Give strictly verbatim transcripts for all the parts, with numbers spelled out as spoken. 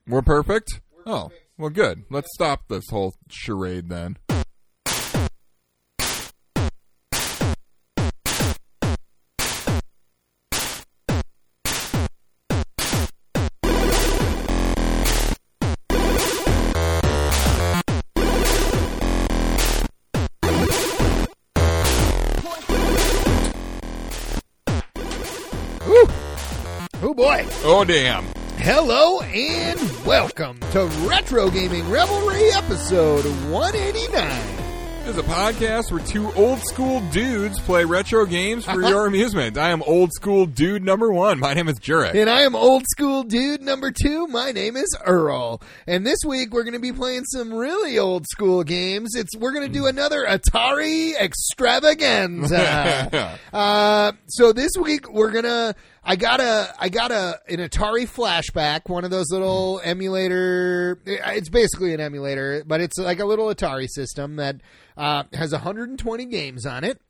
We're perfect? Oh, well, good. Let's stop this whole charade then. Oh boy. Oh damn. Hello and welcome to Retro Gaming Revelry episode one eighty-nine. This is a podcast where two old school dudes play retro games for your amusement. I am old school dude number one. My name is Jurek. And I am old school dude number two. My name is Earl. And this week we're going to be playing some really old school games. It's We're going to do another Atari extravaganza. uh, so this week we're going to... I got a, I got a, an Atari Flashback, one of those little emulator, it's basically an emulator, but it's like a little Atari system that uh, has one hundred twenty games on it.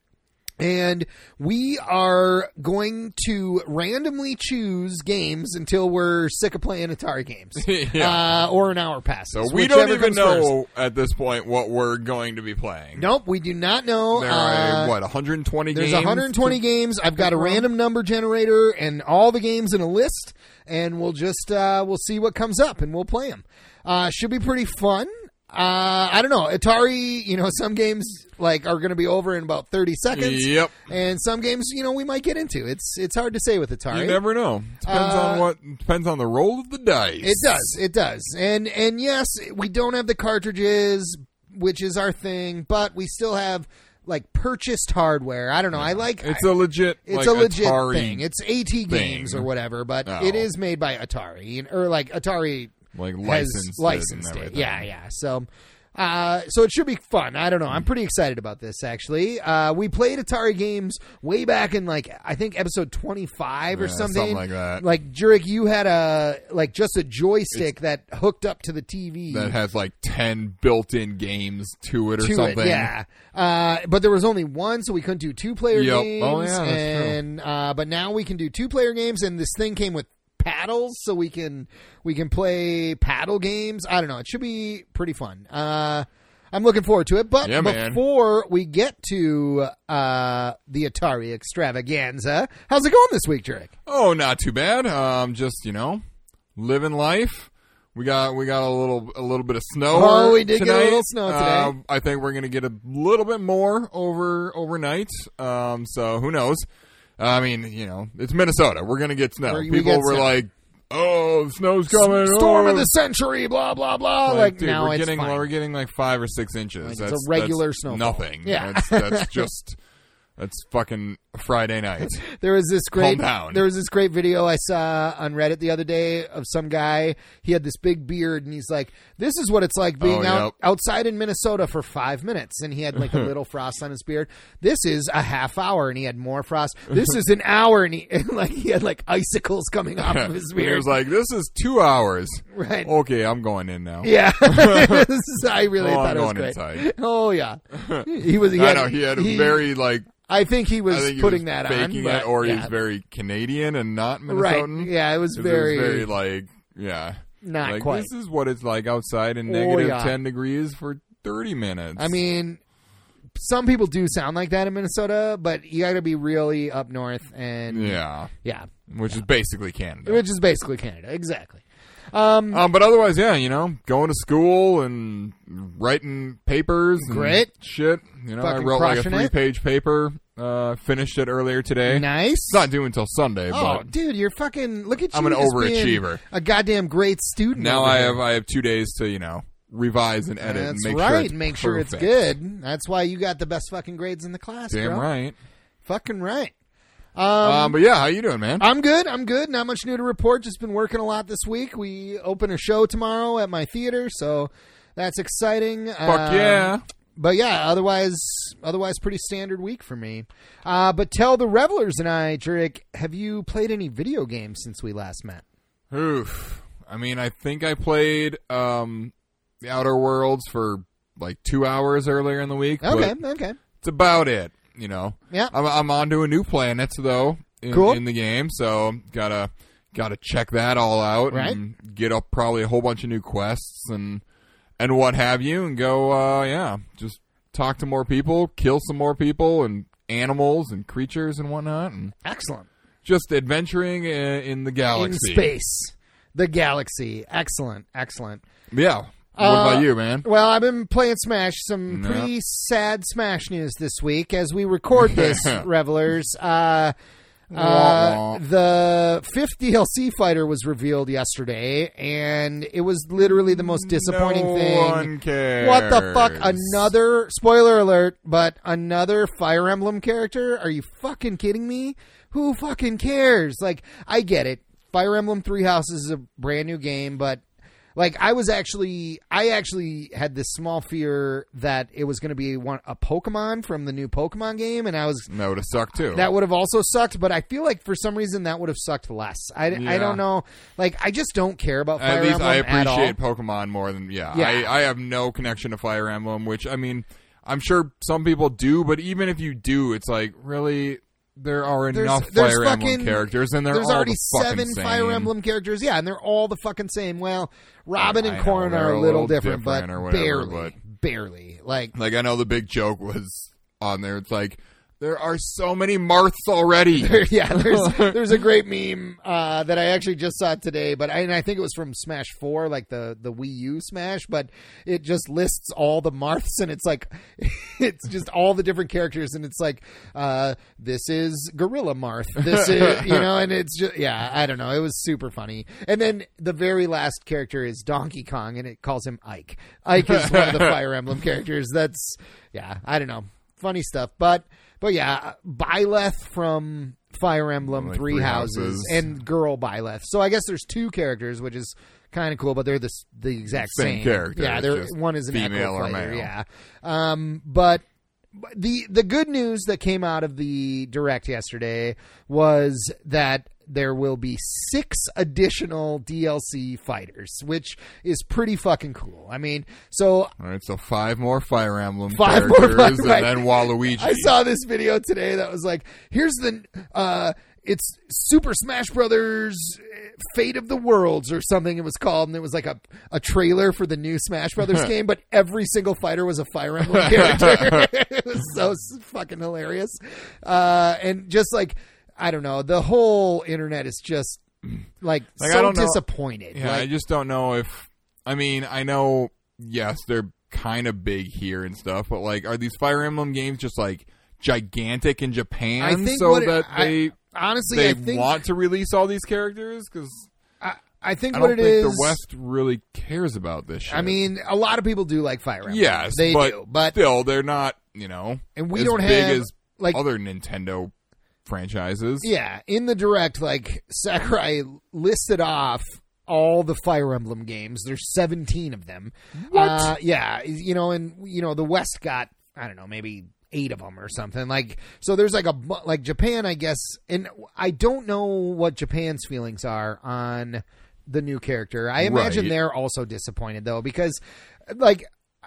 And we are going to randomly choose games until we're sick of playing Atari games. yeah. uh, or an hour passes. So we don't even know first. At this point what we're going to be playing. Nope, we do not know. There are, uh, what, one hundred twenty there's games? There's one hundred twenty games. I've got a random number generator and all the games in a list, and we'll just, uh, we'll see what comes up, and we'll play them. Uh, should be pretty fun. Uh, I don't know. Atari, you know, some games like are going to be over in about thirty seconds. Yep. And some games, you know, we might get into. It's it's hard to say with Atari. You never know. Depends uh, on what depends on the roll of the dice. It does. It does. And and yes, we don't have the cartridges, which is our thing, but we still have like purchased hardware. I don't know. Yeah. I like It's a legit It's like, a legit Atari thing. It's AT Games or whatever, but no. it is made by Atari or like Atari like licensed, licensed it. Yeah, yeah. So, uh, so it should be fun. I don't know. I'm pretty excited about this. Actually, uh, we played Atari games way back in like I think episode twenty-five or yeah, something. something like that. Like Jurek, you had a like just a joystick it's, that hooked up to the T V that has like ten built-in games to it or to something. It, yeah, uh, but there was only one, so we couldn't do two-player yep. games. Oh yeah, that's and true. Uh, but now we can do two-player games, and this thing came with paddles, so we can we can play paddle games. I don't know. It should be pretty fun. Uh, I'm looking forward to it. But yeah, before we get to uh, the Atari extravaganza, how's it going this week, Jurek? Oh, not too bad. Um, just you know, living life. We got we got a little a little bit of snow. Oh, we did tonight. get a little snow today. Uh, I think we're gonna get a little bit more over overnight. Um, so who knows? I mean, you know, it's Minnesota. We're going to get snow. We're, People we were snow. like, oh, snow's coming. Storm oh. of the century, blah, blah, blah. Like, like dude, now we're it's getting, fine. We're getting like five or six inches. Like that's it's a regular that's snowfall. Nothing. Yeah. That's, that's just... That's fucking Friday night. There was this great. Calm down. There was this great video I saw on Reddit the other day of some guy. He had this big beard, and he's like, "This is what it's like being oh, out yep. outside in Minnesota for five minutes." And he had like a little frost on his beard. This is a half hour, and he had more frost. This is an hour, and he and like he had like icicles coming off of his beard. He was like, "This is two hours." Right. Okay, I'm going in now. Yeah. I really oh, thought I'm it was going great. Inside. Oh yeah. He was. He I had, know he had a he, very like. I think he was I think he putting was that faking on, it, or yeah. he was very Canadian and not Right. Minnesotan. Yeah, it was very, it was very like, yeah, not like, quite. This is what it's like outside in Oh, negative yeah. ten degrees for thirty minutes. I mean, some people do sound like that in Minnesota, but you got to be really up north, and yeah, yeah, which yeah. is basically Canada, which is basically Canada, exactly. Um, um, but otherwise, yeah, you know, going to school and writing papers, and Great. shit. You know, I Fucking wrote like a crushing it. three-page paper. Uh, finished it earlier today. Nice. It's not due until Sunday, Oh, but dude, you're fucking. Look at you. I'm an just being overachiever. A goddamn great student. now over I here. have I have two days to you know revise and edit. That's and make right. Sure it's make sure it's perfect. good. That's why you got the best fucking grades in the class, Damn bro. right. Fucking right. Um, Um, but yeah, how you doing, man? I'm good. I'm good. Not much new to report. Just been working a lot this week. We open a show tomorrow at my theater, so that's exciting. Fuck Um, yeah. But yeah, otherwise, otherwise, pretty standard week for me. Uh, but tell the revelers and I, Jurek, have you played any video games since we last met? Oof. I mean, I think I played um, The Outer Worlds for like two hours earlier in the week. Okay, but okay. It's about it, you know. Yeah. I'm, I'm on to a new planet, though, in, Cool. in the game, so gotta got to check that all out, Right. and get up probably a whole bunch of new quests and and what have you, and go, uh, yeah, just talk to more people, kill some more people, and animals and creatures and whatnot, and Excellent. just adventuring in, in the galaxy. In space. The galaxy. Excellent. Excellent. Yeah. What Uh, about you, man? Well, I've been playing Smash. Some Yep. pretty sad Smash news this week as we record this, revelers. Uh, Wah, uh, wah. the fifth D L C fighter was revealed yesterday, and it was literally the most disappointing no thing. One cares. What the fuck? Another spoiler alert, but another Fire Emblem character? Are you fucking kidding me? Who fucking cares? Like, I get it. Fire Emblem Three Houses is a brand new game, but like, I was actually, I actually had this small fear that it was going to be one a Pokemon from the new Pokemon game, and I was That would have sucked too. that would have also sucked. But I feel like for some reason that would have sucked less. I, I Yeah. don't know. Like, I just don't care about Fire At least Emblem I at all. appreciate Pokemon more than yeah. Yeah. I, I have no connection to Fire Emblem, which I mean, I'm sure some people do, but even if you do, it's like really there are There's- enough there's Fire fucking- Emblem characters, and they're There's all already the fucking seven same. Fire Emblem characters, yeah, and they're all the fucking same. Well, Robin I and know, Corrin they're are a a little little different, different but or whatever, barely, but- barely. Like, Like I know the big joke was on there. It's like there are so many Marths already. yeah, there's there's a great meme uh, that I actually just saw today, but I, and I think it was from Smash Four, like the the Wii U Smash, but it just lists all the Marths, and it's like it's just all the different characters, and it's like uh, this is Gorilla Marth, this is you know, and it's just yeah, I don't know, it was super funny, and then the very last character is Donkey Kong, and it calls him Ike. Ike is one of the Fire Emblem characters. That's yeah, I don't know, funny stuff, but. But yeah, Byleth from Fire Emblem Like Three, Three Houses, Houses. and Girl Byleth. So I guess there's two characters, which is kind of cool, but they're the s- the exact Same same, character, Yeah, it's they're just one is an female echo or fighter. male. Yeah, um, but but the the good news that came out of the direct yesterday was that there will be six additional D L C fighters, which is pretty fucking cool. I mean, so All right, so five more Fire Emblem Five more characters, Fire- and right. then Waluigi. I saw this video today that was like, here's the, uh, it's Super Smash Brothers Fate of the Worlds or something it was called. And it was like a, a trailer for the new Smash Brothers game, but every single fighter was a Fire Emblem character. It was so s- fucking hilarious. Uh, and just like, I don't know, the whole internet is just like, Like, I so don't know- disappointed. Yeah, Like, I just don't know if. I mean, I know. Yes, they're kind of big here and stuff, but like, are these Fire Emblem games just like gigantic in Japan, I think so what it- that I- they honestly, they I think, want to release all these characters? Because I, I think I what don't it think is. the West really cares about this shit. I mean, a lot of people do like Fire Emblem. yes, they but, do, but still, they're not. You know, and we as don't big have as like other Nintendo franchises. yeah. In the direct, like Sakurai listed off all the Fire Emblem games. There's seventeen of them. What? Uh, yeah, you know, and you know the West got I don't know maybe eight of them or something. Like so, there's like a bu- like Japan, I guess, and I don't know what Japan's feelings are on the new character. I imagine Right. they're also disappointed though because like.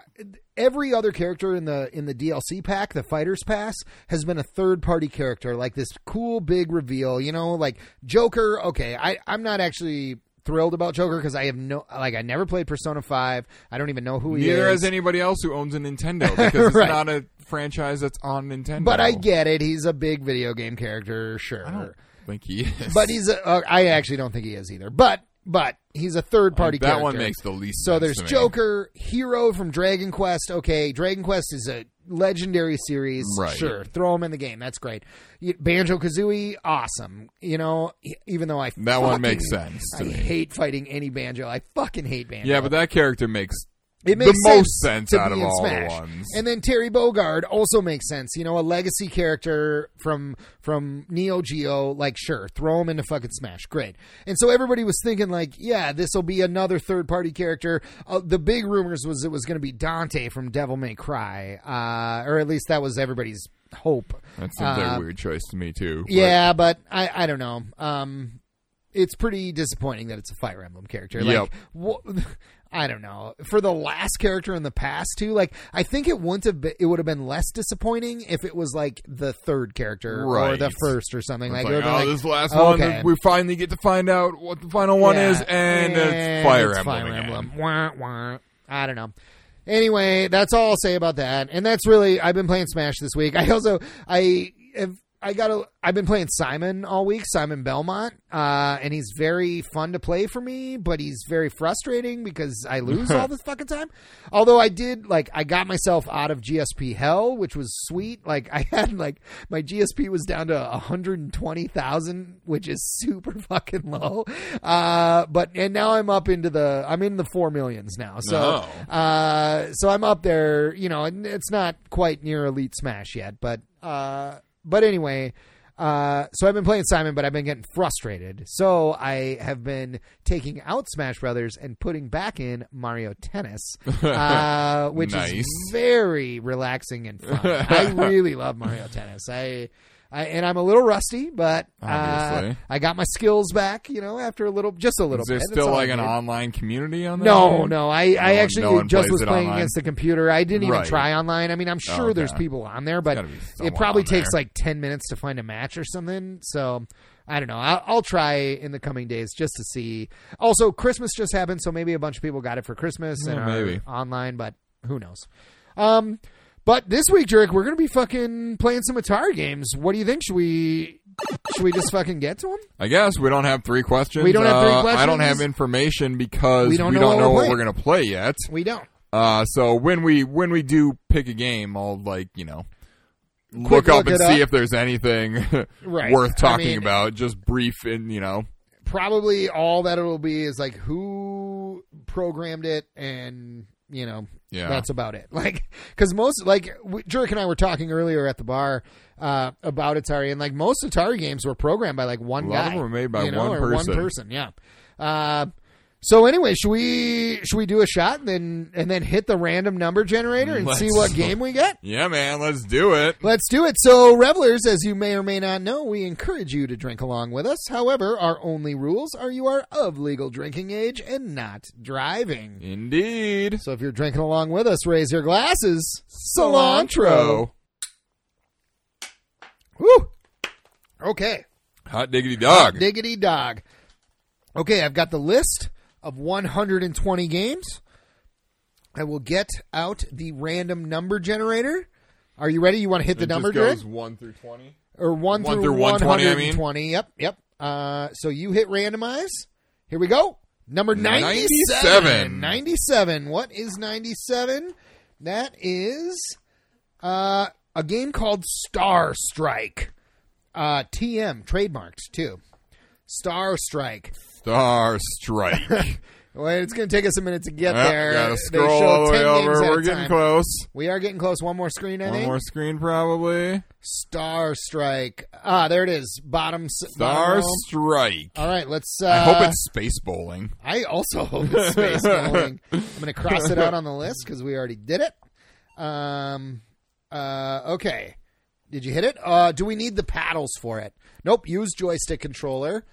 Every other character in the in the D L C pack, the Fighters Pass, has been a third party character, like this cool big reveal. You know, like Joker. Okay, I I'm not actually thrilled about Joker because I have no like I never played Persona five. I don't even know who he Neither is. has anybody else who owns a Nintendo because it's Right. not a franchise that's on Nintendo. But I get it. He's a big video game character, sure. I don't think he is. But he's a, uh, I actually don't think he is either. But but he's a third party that character. one makes the least. So sense there's to me. Joker, Hero from Dragon Quest. Okay, Dragon Quest is a legendary series. Right. Sure, throw him in the game. That's great. Banjo Kazooie, awesome. You know, e- even though I That one fucking- makes sense to I me. hate fighting any Banjo. I fucking hate Banjo. Yeah, but that character makes it makes the most sense to out be of in all Smash. the ones. And then Terry Bogard also makes sense. You know, a legacy character from from Neo Geo. Like, sure, throw him into fucking Smash. Great. And so everybody was thinking, like, yeah, this will be another third party character. Uh, the big rumors was it was going to be Dante from Devil May Cry, uh, or at least that was everybody's hope. That seems like Uh, a weird choice to me too. but- Yeah, but I, I don't know. Um, it's pretty disappointing that it's a Fire Emblem character. Like, Yep. wh- I don't know. For the last character in the past too, like I think it wouldn't have been, it would have been less disappointing if it was like the third character Right. or the first or something. It's Like, like, it would oh, have been this last like, one, okay. we finally get to find out what the final one Yeah. is, and, And it's Fire it's Emblem. Fire again. Emblem. Wah, wah. I don't know. Anyway, that's all I'll say about that. And that's really, I've been playing Smash this week. I also, I have, I got a, I've been playing Simon all week, Simon Belmont, uh, and he's very fun to play for me, but he's very frustrating because I lose all this fucking time. Although I did, like, I got myself out of G S P hell, which was sweet. Like, I had, like, my G S P was down to one hundred twenty thousand, which is super fucking low. Uh, but, and now I'm up into the, I'm in the four millions now. So, Oh. uh, so I'm up there, you know, and it's not quite near Elite Smash yet, but, uh, But anyway, uh, so I've been playing Simon, but I've been getting frustrated. So I have been taking out Smash Brothers and putting back in Mario Tennis, uh, which Nice. is very relaxing and fun. I really love Mario Tennis. I, I and I'm a little rusty, but uh, Obviously. I got my skills back. You know, after a little, just a little Is there bit. That's still all like I an need. online community on that? No, game? no. I, I one- actually no one just plays was it playing online? against the computer. I didn't even Right. try online. I mean, I'm sure Okay. there's people on there, but gotta be it someone probably on takes there. like ten minutes to find a match or something. So I don't know. I'll, I'll try in the coming days just to see. Also, Christmas just happened, so maybe a bunch of people got it for Christmas and Yeah, are maybe. online, but who knows? Um, but this week, Jurek, we're going to be fucking playing some Atari games. What do you think? Should we should we just fucking get to them? I guess we don't have three questions. We don't have three Uh, I questions? don't have information because We we don't don't, know what know we're what playing. we're going to play yet. We don't. Uh, so when we when we do pick a game, I'll like you know Quick look up look and it see up. if there's anything Right. worth I talking mean- about. Just brief and you know. Probably all that it'll be is like who programmed it and you know Yeah. that's about it. Like because most like we, Jurek and I were talking earlier at the bar uh, about Atari and like most Atari games were programmed by like one A lot guy. of them were made by you know, one or person. One person, yeah. Uh, so anyway, should we should we do a shot and then and then hit the random number generator and Let's- see what game we get? Yeah, man, let's do it. Let's do it. So, revelers, as you may or may not know, we encourage you to drink along with us. However, our only rules are you are of legal drinking age and not driving. Indeed. So, if you're drinking along with us, raise your glasses. Cilantro. Woo. Okay. Hot diggity dog. Diggity dog. Okay, I've got the list of one hundred twenty games. I will get out the random number generator. Are you ready? You want to hit the It number, just Jared? goes one through twenty. Or one, One through, through one twenty, I mean. one hundred twenty. Yep, yep. Uh, so you hit randomize. Here we go. Number ninety-seven. ninety-seven. ninety-seven. What is ninety-seven? That is uh, a game called Star Strike. Uh, T M, trademarked, too. Star Strike. Star Strike. Well, it's going to take us a minute to get Yep, there. gotta They scroll show all the way ten games over. at a We're getting time. close. We are getting close. One more screen, I One think. more screen, probably. Star Strike. Ah, there it is. Bottom. s- Star bottom row. Strike. All right, let's. Uh, I hope it's space bowling. I also hope it's space bowling. I'm going to cross it out on the list because we already did it. Um. Uh. Okay. Did you hit it? Uh. Do we need the paddles for it? Nope. Use joystick controller.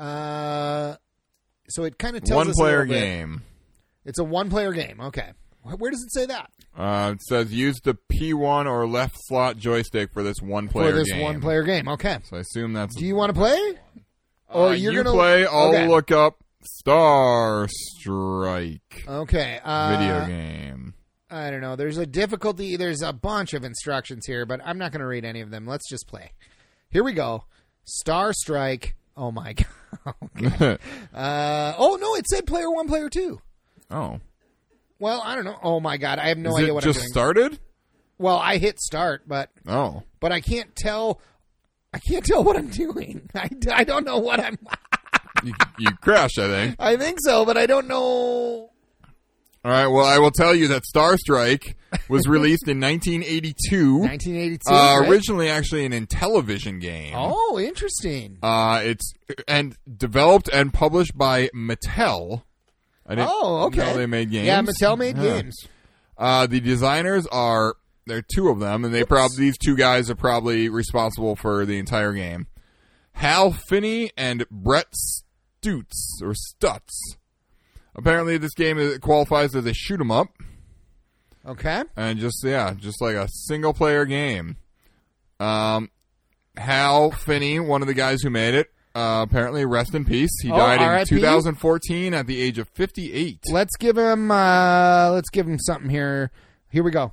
Uh. So it kind of tells One us a player little bit. game. It's a one-player game. Okay. Wh- Where does it say that? Uh, it says use the P one or left slot joystick for this one player For this game. one-player game. Okay. So I assume that's. Do you want to play? Uh, Or you're you gonna play. I'll okay. look up Star Strike Okay. Uh, video game. I don't know. There's a difficulty. There's a bunch of instructions here, but I'm not going to read any of them. Let's just play. Here we go. Star Strike. Oh, my God. Okay. uh, oh, no. It said player one, player two. Oh, Well, I don't know. Oh, my God. I have no is idea it what just I'm doing. started? Well, I hit start, but Oh, but I can't tell. I can't tell what I'm doing. I, I don't know what I'm. you, you crashed, I think. I think so, but I don't know. All right. Well, I will tell you that Star Strike was released in nineteen eighty-two. nineteen eighty-two. Uh, right? originally, actually, an Intellivision game. Oh, interesting. Uh, it's and developed and published by Mattel. I didn't Oh, okay. know they made games. Yeah, Mattel made Yeah. games. Uh, the designers are there are two of them, and they probably these two guys are probably responsible for the entire game. Hal Finney and Brett Stutz or Stutz. apparently this game is, qualifies as a shoot 'em up, Okay. and just yeah, just like a single player game. Um, Hal Finney, one of the guys who made it, uh, apparently rest in peace. He Oh, died in R I P? two thousand fourteen at the age of fifty-eight. Let's give him. Uh, let's give him something here. Here we go.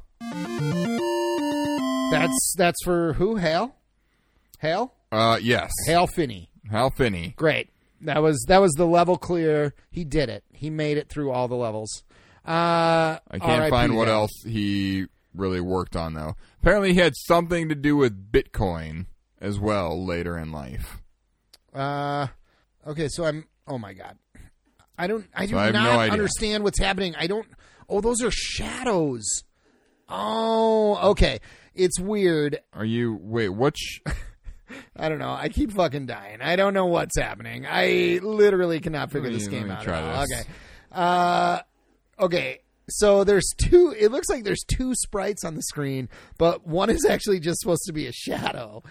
That's that's for who? Hal. Hal. Uh, yes, Hal Finney. Hal Finney. Great. That was that was the level clear. He did it. He made it through all the levels. Uh, I can't R I P find what to him. else he really worked on though. Apparently, he had something to do with Bitcoin as well later in life. Uh, okay, so I'm. Oh my god, I don't. I do So I have not no idea. understand what's happening. I don't. Oh, those are shadows. Oh, okay. It's weird. Are you wait? Which? I don't know. I keep fucking dying. I don't know what's happening. I literally cannot figure Let me- this game let me out. try at all. this. Okay. Uh, okay. So there's two. It looks like there's two sprites on the screen, but one is actually just supposed to be a shadow.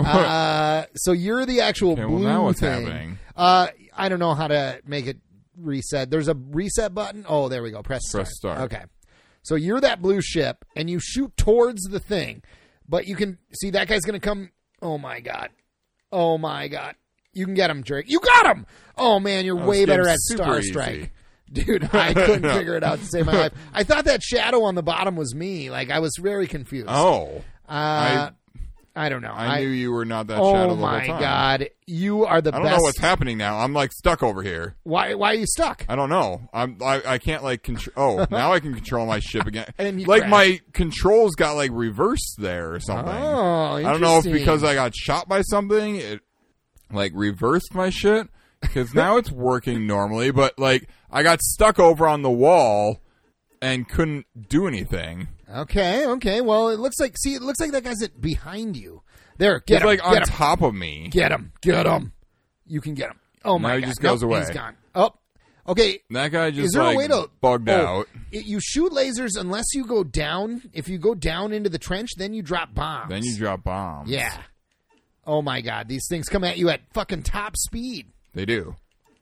Uh, so you're the actual Okay, well, blue now what's thing. happening? Uh, I don't know how to make it reset. There's a reset button. Oh, there we go. Press start. Press start. Okay. So you're that blue ship, and you shoot towards the thing, but you can see that guy's going to come. Oh my god. Oh my god. You can get him, Drake. You got him. Oh man, you're Oh, way this better game's at super Star easy. Strike. Dude, I couldn't No. figure it out to save my life. I thought that shadow on the bottom was me. Like, I was very confused. Oh, uh, I, don't know. I, knew you were not that Oh shadow the whole my time. god, you are the I don't best. know what's happening now. I'm like stuck over here. Why? Why are you stuck? I don't know. I'm. I, I can't like control. Oh, now I can control my ship again. And you like crashed. my controls got like reversed there or something. Oh, I don't know if interesting. because I got shot by something, it like reversed my shit. Because now it's working normally, but like I got stuck over on the wall and couldn't do anything. Okay, okay. Well, it looks like. See, it looks like that guy's at behind you. There, get It's him. like get on him. top of me. Get him. Get him. You can get him. Oh my Now he god. just goes Nope, away. He's gone. Oh, okay. That guy just Is there like a way to bugged oh, out. it- you shoot lasers unless you go down. If you go down into the trench, then you drop bombs. Then you drop bombs. Yeah. Oh my god, these things come at you at fucking top speed. They do.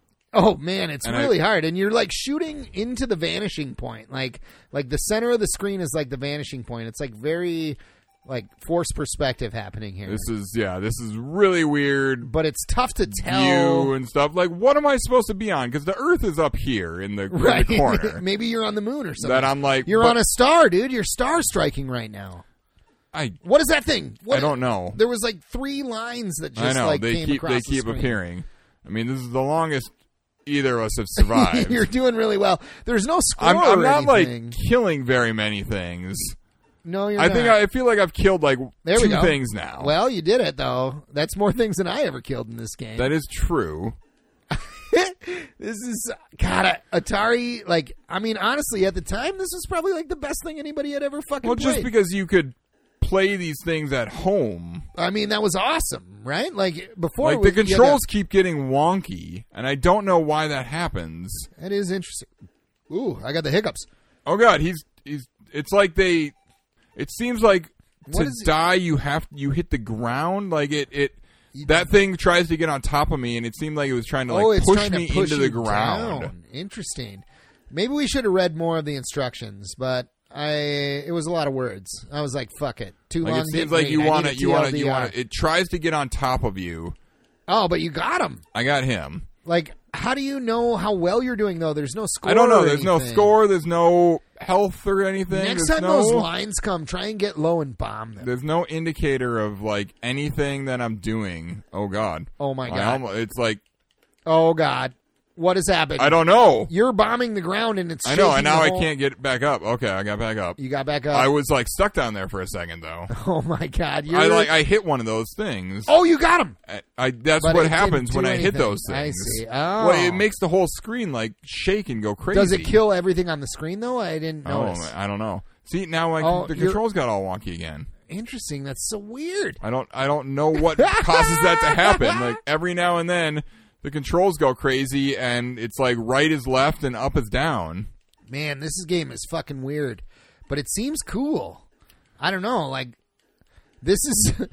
Oh man, it's And really I- hard, and you're like shooting into the vanishing point. Like, like the center of the screen is like the vanishing point. It's like very, like forced perspective happening here. This is yeah. This is really weird. but it's tough to tell. View and stuff. Like, what am I supposed to be on? Because the Earth is up here in the, in Right. the corner. Maybe you're on the moon or something. That I'm like, You're but on a star, dude. You're star striking right now. I What is that thing? What, I don't know. There was like three lines that just I know like they came keep across they the keep screen. appearing. I mean, this is the longest either of us have survived. You're doing really well. There's no score I'm, I'm or not anything. like killing very many things. no, you're I not. think I feel like I've killed like There we two go. things now. Well, you did it though. That's more things than I ever killed in this game. that is true. This is God, uh, Atari. Like, I mean, honestly, at the time, this was probably like the best thing anybody had ever fucking Well, played. just because you could play these things at home, I mean, that was awesome, right? Like before, like we- the you had to- controls keep getting wonky, and I don't know why that happens. That is interesting. Ooh, I got the hiccups. Oh god, he's he's. It's like they. It seems like What to is it? die you have you hit the ground. Like it it. That thing tries to get on top of me, and it seemed like it was trying to like oh, it's push trying me to push into the you ground. down. Interesting. Maybe we should have read more of the instructions, but I it was a lot of words. I was like, "Fuck it, too Like long." it seems getting like read. you I want need to, a you want to, T L D you R. want to. It tries to get on top of you. Oh, but you got him. I got him. Like, how do you know how well you're doing though? There's no score. I don't know. or There's no anything. score. There's no health or anything. Next there's time no, those lines come, try and get low and bomb them. There's no indicator of like anything that I'm doing. Oh god. Oh my I god. almo- it's like Oh god. What has happened? I don't know. You're bombing the ground and it's I know, shaking and now the I whole- can't get back up. Okay, I got back up. You got back up. I was like stuck down there for a second though. oh my god. You're... I like I hit one of those things. Oh, you got him. I, I that's But what it didn't happens do when I hit anything. those I things. see. Oh. Well, it makes the whole screen like shake and go crazy. Does it kill everything on the screen though? I didn't Oh, notice. I don't know. See, now I, Oh, the you're- controls got all wonky again. Interesting. That's so weird. I don't I don't know what causes that to happen. Like every now and then the controls go crazy and it's like right is left and up is down. Man, this is- game is fucking weird, but it seems cool. I don't know. Like, this is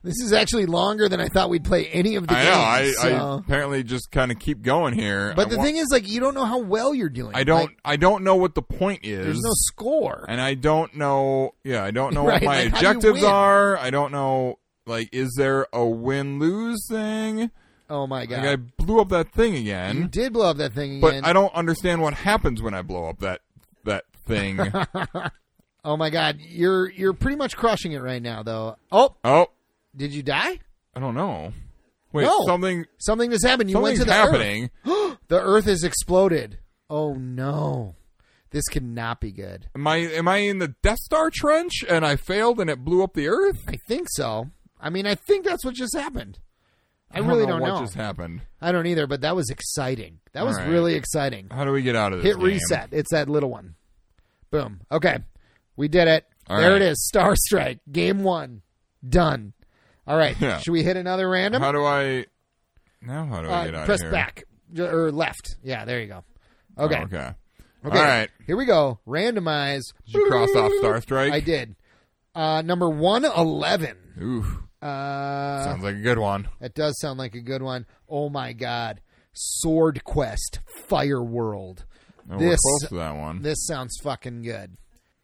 This is actually longer than I thought we'd play any of the I games. know. I, so. I apparently just kind of keep going here. But I the wa- thing is, like, you don't know how well you're doing. I don't. Like, I don't know what the point is. there's no score. and I don't know. Yeah, I don't know Right, what my like, how do you objectives win? are. I don't know. Like, is there a win-lose thing? Oh my god! Like, I blew up that thing you again, did blow up that thing but again. I don't understand what happens when I blow up that that thing. Oh my god! You're you're pretty much crushing it right now, though. Oh, Oh, did you die? I don't know. Wait, No. something. Something just happened. You went Something's to the happening. Earth. The Earth has exploded. Oh no! This cannot be good. Am I am I in the Death Star trench and I failed and it blew up the Earth? I think so. I mean, I think that's what just happened. I, I don't really know don't what know. just happened. I don't either, but that was exciting. That was All right. really exciting. How do we get out of this? Hit game? reset. It's that little one. Boom. Okay. We did it. All there right. it is. Star Strike. Game one. Done. All right. Yeah. Should we hit another random? How do I? Now how do I Uh, get out press of here? back. J- Or left. Yeah, there you go. Okay. Oh, okay. Okay. All right. Here we go. Randomize. Did you cross off Star Strike? I did. Uh, number one eleven. Ooh, Uh, sounds like a good one. That does sound like a good one. Oh my god. Sword Quest Fire World. Oh, This- we're close to that one. This sounds fucking good.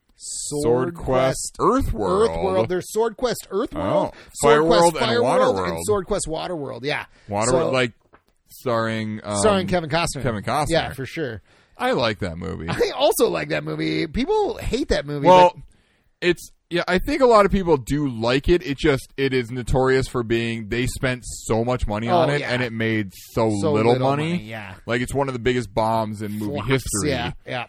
Sword Quest Earth World. Earth World. There's Sword Quest Earth World, Oh, Sword Fire Quest World and Fire Water World, World. and Sword Quest Water World. Yeah. Water So- World, like starring um, starring Kevin Costner. Kevin Costner. Yeah, for sure. I like that movie. I also like that movie. People hate that movie. Well, but it's yeah. I think a lot of people do like it. It just it is notorious for being they spent so much money Oh, on it yeah. and it made so, so little, money. Yeah. Like it's one of the biggest bombs in movie Flops. history. Yeah. Yeah.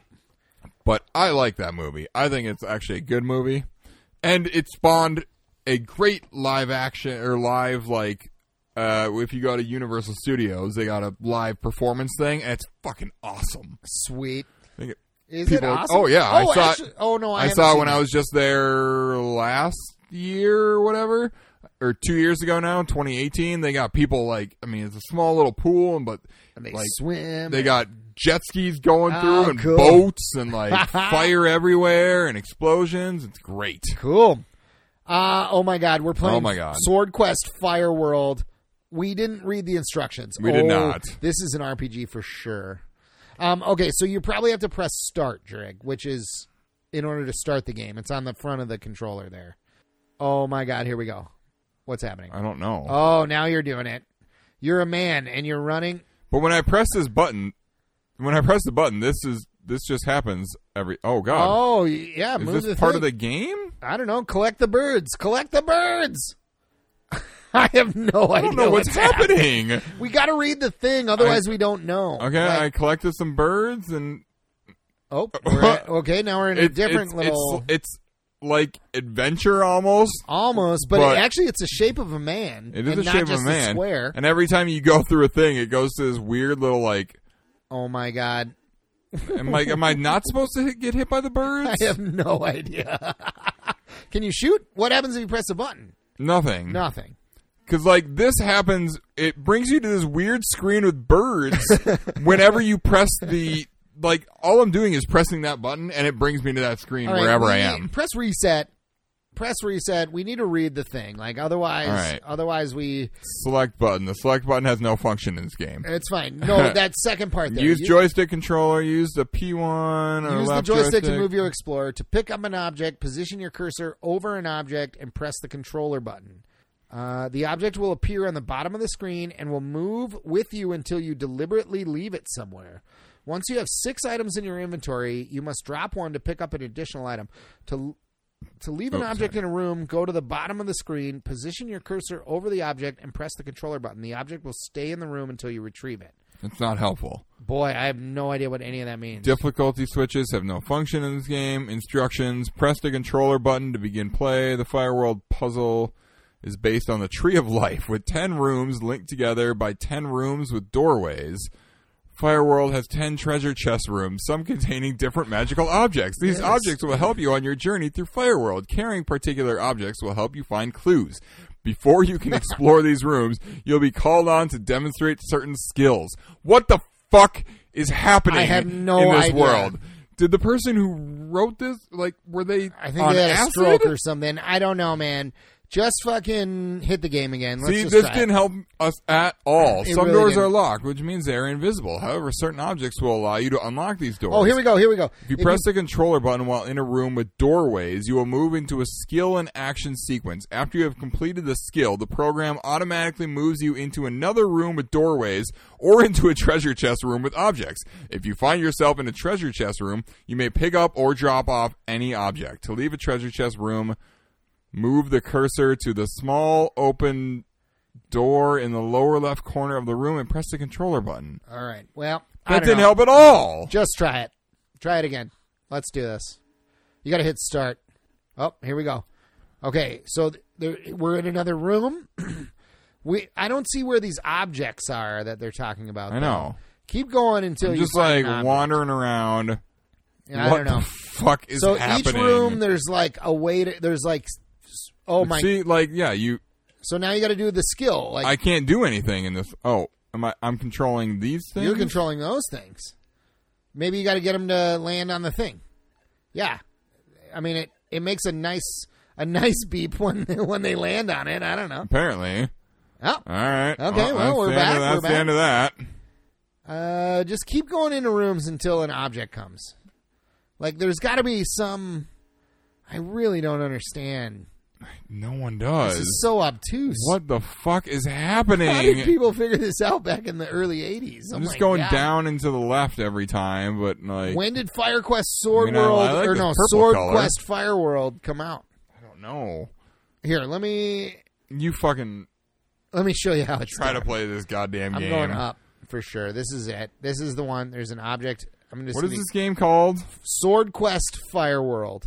But I like that movie. I think it's actually a good movie, and it spawned a great live action or live like. Uh, if you go to Universal Studios, they got a live performance thing, and it's fucking awesome. Sweet. I think it- Is People- it awesome? oh, yeah, I Oh, saw it- actually- oh no, I, I haven't saw it seen when that. I was just there last year or whatever, or two years ago now, twenty eighteen. They got people like, I mean, it's a small little pool, but And they like swim. they got jet skis going Oh, through and cool. boats and like fire everywhere and explosions. It's great. Cool. Uh, oh my god, we're playing Oh my God. Sword Quest Fire World. We didn't read the instructions. We did Oh, not. This is an R P G for sure. Um, okay, so you probably have to press start, Drake, which is in order to start the game. It's on the front of the controller there. Oh my god, here we go. What's happening? I don't know. Oh, now you're doing it. You're a man and you're running. But when I press this button, when I press the button, this is this just happens every. Oh God! Oh, yeah, is move this the part thing. of the game? I don't know. Collect the birds. Collect the birds. I have no idea I don't know what's, happening. We got to read the thing, otherwise we don't know. Okay, Like- I collected some birds and oh, we're at- okay. Now we're in a it- different it's, little, It's, it's like adventure almost. almost, but, but- it, actually, it's the shape of a man. It is and the not shape of just a man. square. And every time you go through a thing, it goes to this weird little like. Oh my god, Am I am I not supposed to hit, get hit by the birds? I have no idea. Can you shoot? What happens if you press a button? Nothing. Nothing. Because, like, this happens, it brings you to this weird screen with birds whenever you press the, like, all I'm doing is pressing that button, and it brings me to that screen All right, wherever we- I am. Press reset. Press reset. We need to read the thing. Like, otherwise, All right. otherwise we, Select button. The select button has no function in this game. it's fine. No, that second part there. Use You- joystick controller, use the P one or Use the left joystick to move your Explorer to pick up an object, position your cursor over an object, and press the controller button. Uh, the object will appear on the bottom of the screen and will move with you until you deliberately leave it somewhere. Once you have six items in your inventory, you must drop one to pick up an additional item. To to leave an Oh, object sorry. in a room, go to the bottom of the screen, position your cursor over the object, and press the controller button. The object will stay in the room until you retrieve it. It's not helpful. Boy, I have no idea what any of that means. Difficulty switches have no function in this game. Instructions: press the controller button to begin play. The Fireworld puzzle is based on the Tree of Life, with ten rooms linked together by ten rooms with doorways. Fireworld has ten treasure chest rooms, some containing different magical objects. These Yes. objects will help you on your journey through Fireworld. Carrying particular objects will help you find clues. Before you can explore these rooms, you'll be called on to demonstrate certain skills. What the fuck is happening I have no in this idea. world? Did the person who wrote this, like, were they I think on they had a acid? stroke or something. I don't know, man. Just fucking hit the game again. Let's See, just this try didn't it. help us at all. It Some really doors didn't. are locked, which means they're invisible. However, certain objects will allow you to unlock these doors. Oh, here we go. Here we go. If you press the controller button while in a room with doorways, you will move into a skill and action sequence. After you have completed the skill, the program automatically moves you into another room with doorways or into a treasure chest room with objects. If you find yourself in a treasure chest room, you may pick up or drop off any object. To leave a treasure chest room, move the cursor to the small open door in the lower left corner of the room and press the controller button. All right. Well, I That don't didn't know. help at all. Just try it. Try it again. Let's do this. You got to hit start. Oh, here we go. Okay, so th- there, we're in another room. we I don't see where these objects are that they're talking about. I know. though. Keep going until I'm you just find like an object. wandering around. Yeah, I what don't know. the fuck is So happening? each room, there's like a way to. There's like, s- oh my. See, like, yeah, you. So now you got to do the skill. Like I can't do anything in this. Oh, am I? I'm controlling these things. you're controlling those things. Maybe you got to get them to land on the thing. Yeah, I mean it. It makes a nice a nice beep when when they land on it. I don't know. Apparently. Oh, All right. Okay, well, that's we're the back, End of, we're that's back. the end of that. uh, just keep going into rooms until an object comes. Like there's got to be some. I really don't understand. No one This does. is so obtuse. What the fuck is happening? How did people figure this out back in the early eighties? I'm just going down and to the left every time, but like When did FireQuest Sword I mean, I- World I like or this no purple Sword color. Quest Fire World come out? I don't know. Here, let me You fucking let me show you how it's try to done. play this goddamn I'm game. going up for sure. This is it. This is the one. There's an object. I'm just What is gonna- this game called? Sword Quest Fire World.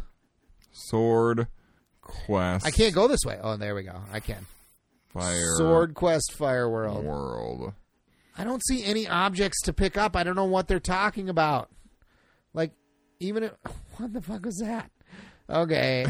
Sword Quest. I can't go this way. Oh, there we go. I can. Fire Sword Quest Fire World. World. I don't see any objects to pick up. I don't know what they're talking about. Like, even if, what the fuck was that? Okay.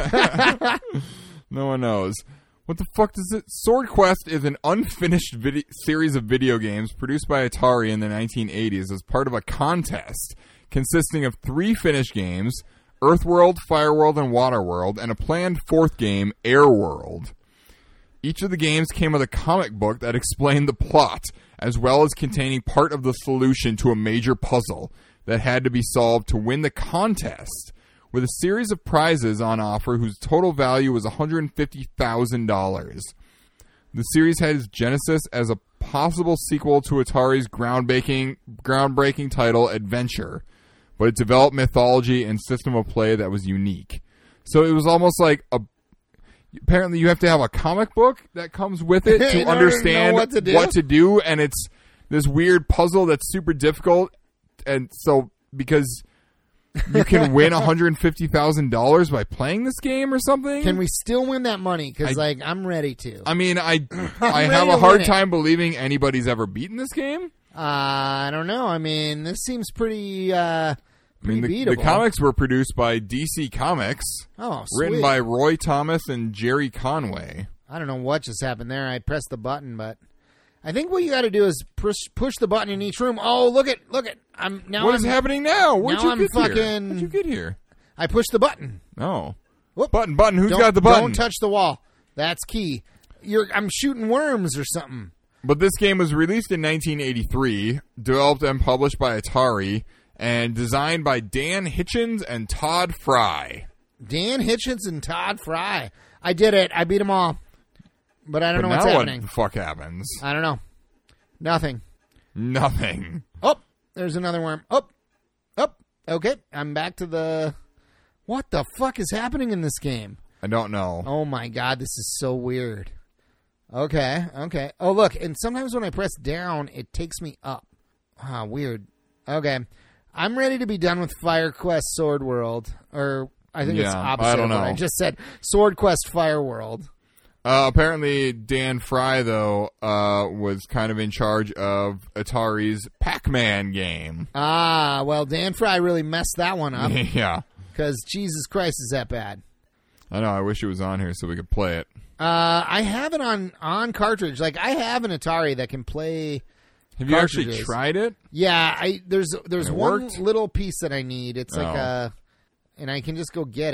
No one knows. What the fuck does it? Sword Quest is an unfinished vid- series of video games produced by Atari in the nineteen eighties as part of a contest consisting of three finished games, Earthworld, Fireworld, and Waterworld, and a planned fourth game, Airworld. Each of the games came with a comic book that explained the plot, as well as containing part of the solution to a major puzzle that had to be solved to win the contest, with a series of prizes on offer whose total value was one hundred fifty thousand dollars. The series had its genesis as a possible sequel to Atari's groundbreaking, groundbreaking title, Adventure, but it developed mythology and system of play that was unique. So it was almost like a... Apparently you have to have a comic book that comes with it to In order to know understand what to do? what to do, and it's this weird puzzle that's super difficult, and so because you can win one hundred fifty thousand dollars by playing this game or something. Can we still win that money? Because, I- like, I'm ready to. I mean, I I ready have to a hard win it. time believing anybody's ever beaten this game. Uh, I don't know. I mean, this seems pretty, uh, I mean, pretty the, the beatable. comics were produced by D C Comics, Oh, sweet. written by Roy Thomas and Jerry Conway. I don't know what just happened there. I pressed the button, but I think what you got to do is push push the button in each room. Oh, look at look at. I'm now. What I'm, is happening now? Where'd now you I'm get fucking- here? How'd you get here? I pushed the button. Oh, Whoop. button, button. Who's Don't, got the button? Don't touch the wall. That's key. You're. I'm shooting worms or something. But this game was released in nineteen eighty-three, developed and published by Atari, and designed by Dan Hitchens and Todd Fry. Dan Hitchens and Todd Fry. I did it. I beat them all. But I don't But know what's now happening. what the fuck happens? I don't know. Nothing. Nothing. Oh, there's another worm. Oh, oh. Okay, I'm back to the. What the fuck is happening in this game? I don't know. Oh my god, this is so weird. Okay, okay. Oh look, and sometimes when I press down, it takes me up. Ah, weird. Okay, I'm ready to be done with Fire Quest Sword World, or I think it's Yeah, opposite I don't of what know. I just said. Sword Quest Fire World. Uh, apparently, Dan Fry, though, uh, was kind of in charge of Atari's Pac-Man game. Ah, well, Dan Fry really messed that one up Yeah. because Jesus Christ, is that bad? I know. I wish it was on here so we could play it. Uh, I have it on on cartridge. Like I have an Atari that can play. Have you actually Cartridges. tried it? Yeah, I there's there's And it one worked? little piece that I need. It's like Oh. a, and I can just go get it.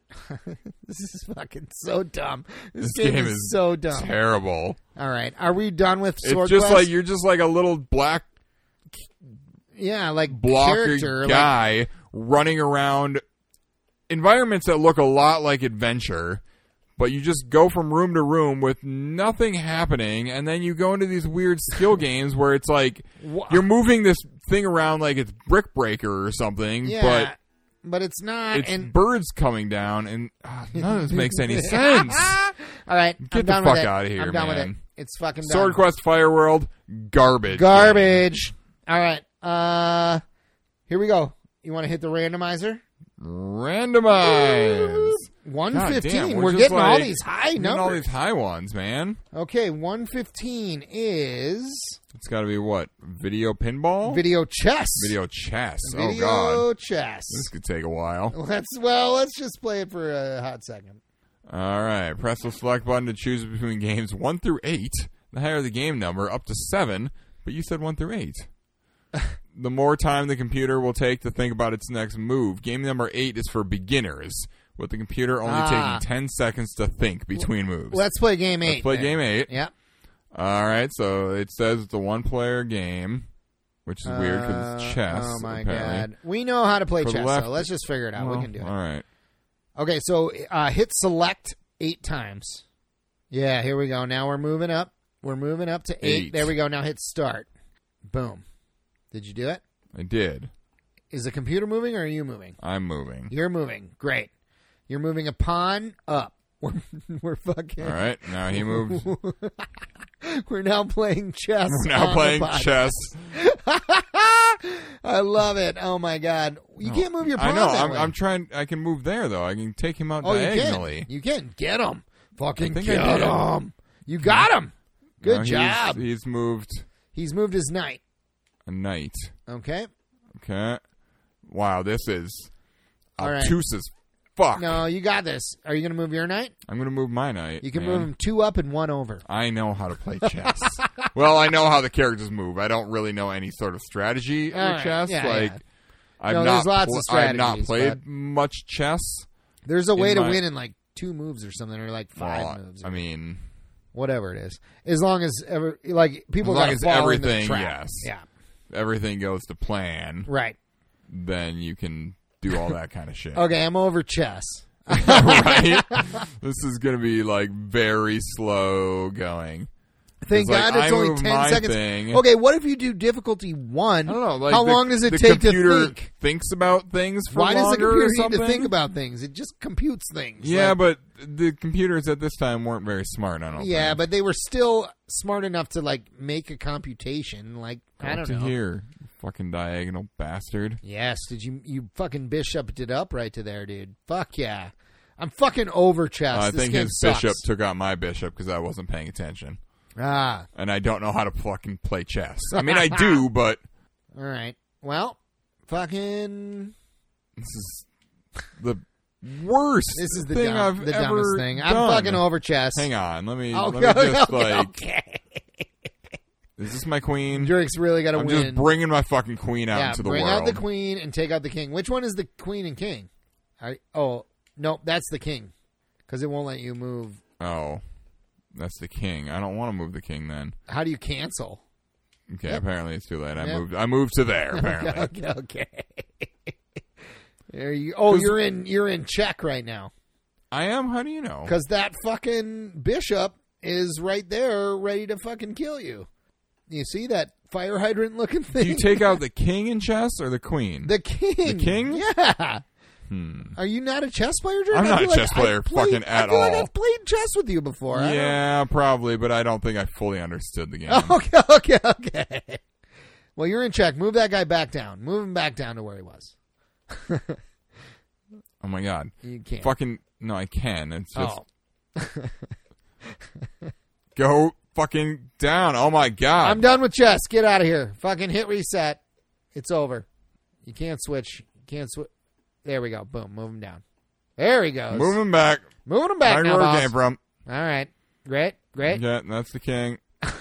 This is fucking so dumb. This, This game, game is, is so dumb. Terrible. All right, are we done with Sword It's just Quest? like you're just like a little black yeah, like blocker character like, guy running around environments that look a lot like adventure, but you just go from room to room with nothing happening, and then you go into these weird skill games where it's like Wha- you're moving this thing around like it's Brick Breaker or something, yeah, but but it's not. it's and birds coming down, and uh, none of this makes any sense. All right, Get I'm the done fuck with it. outta here, I'm done with man. it. It's fucking done. Sword Quest Fire World, garbage. Garbage. All right. Uh, here we go. You want to hit the randomizer? Randomize. one God fifteen. damn, we're just getting all like- these high getting all numbers. these high ones, man. Okay, one fifteen is It's got to be what? Video pinball? video chess. Video chess. Video Oh, God. chess. This could take a while. Let's well, let's just play it for a hot second. All right. Press the select button to choose between games one through eight. The higher the game number, up to seven. But you said one through eight. The more time the computer will take to think about its next move. Game number eight is for beginners, with the computer only Ah. taking ten seconds to think between moves. Let's play game eight. Let's play then. game eight. Yep. All right, so it says it's a one-player game, which is weird because it's chess. Oh my apparently. god, we know how to play For the chess. left- So let's just figure it out. Well, we can do it. All right. Okay, so uh, hit select eight times. Yeah, here we go. Now we're moving up. We're moving up to eight. Eight. There we go. Now hit start. Boom. Did you do it? I did. Is the computer moving or are you moving? I'm moving. You're moving. Great. You're moving a pawn up. We're, we're fucking. All right, now he moves. We're now playing chess. We're now on playing the podcast. chess. I love it. Oh my god. You can't move your pawn I know. that I'm, way. I'm trying. I can move there though. I can take him out Oh, you diagonally. can. You can get him. Fucking I think get I did. him. You got him. Good Now he's- job. He's, moved He's moved his knight. a knight. Okay. Okay. Wow, this is All right. obtuse as fuck. No, you got this. Are you going to move your knight? I'm going to move my knight. You can man. move him two up and one over. I know how to play chess. Well, I know how the characters move. I don't really know any sort of strategy All with right. chess. Yeah, like yeah. I've No, not there's lots of pl- I've not strategies, played but- much chess. There's a way In to my- win in like two moves or something, or like five Well, moves. I mean, Whatever it is. As long as ever, like people As long gotta as fall into the everything, trap. yes. Yeah. everything goes to plan, Right. then you can do all that kind of shit. Okay, I'm over chess. Right? This is going to be like very slow going. Thank It's like, God it's I only move ten my seconds. thing. Okay, what if you do difficulty one? I don't know. Like How the- long does it the take to computer think? Thinks about things for Why does the longer computer or need something? to think about things? It just computes things. Yeah, Like, but the computers at this time weren't very smart. I don't. yeah, think. but they were still smart enough to like make a computation. Like I Up don't to know. here, you fucking diagonal bastard. Yes, did you you fucking bishoped it up right to there, dude? Fuck yeah, I'm fucking over chess. Uh, I This think game his sucks. bishop took out my bishop because I wasn't paying attention, Ah, and I don't know how to fucking play chess. I mean, I do, but all right. Well, fucking. this is the worst. This is the thing dumb, I've the ever dumbest thing. I'm done. fucking over chess. Hang on, let me. Okay, let me just okay, like. okay. Is this my queen? Drake's really got to I'm win. just bringing my fucking queen out yeah, into the bring world. out the queen and take out the king. Which one is the queen and king? I, oh, no, that's the king. Because it won't let you move. Oh, that's the king. I don't want to move the king then. How do you cancel? Okay, Yep. apparently it's too late. I Yep. moved. I moved to there. Apparently. Okay, okay. There you. Oh, 'Cause- you're in. You're in check right now. I am. How do you know? Because that fucking bishop is right there, ready to fucking kill you. You see that fire hydrant looking thing? Do you take out the king in chess or the queen? the king? The king? Yeah. Hmm. Are you not a chess player, Drake? I'm I not feel a chess like I've player played- fucking at I feel like all. I've played chess with you before. I don't- Yeah, probably, but I don't think I fully understood the game. Okay, okay, okay. Well, you're in check. Move that guy back down. Move him back down to where he was. Oh my god. You can't. Fucking no, I can. It's just Oh. go fucking down. Oh my god. I'm done with chess. Get out of here. Fucking hit reset. It's over. You can't switch. You can't switch. There we go. Boom. Move him down. There he goes. Moving back. Moving him back Back now, where it boss. came from. All right. Great. Great. Yeah, that's the king.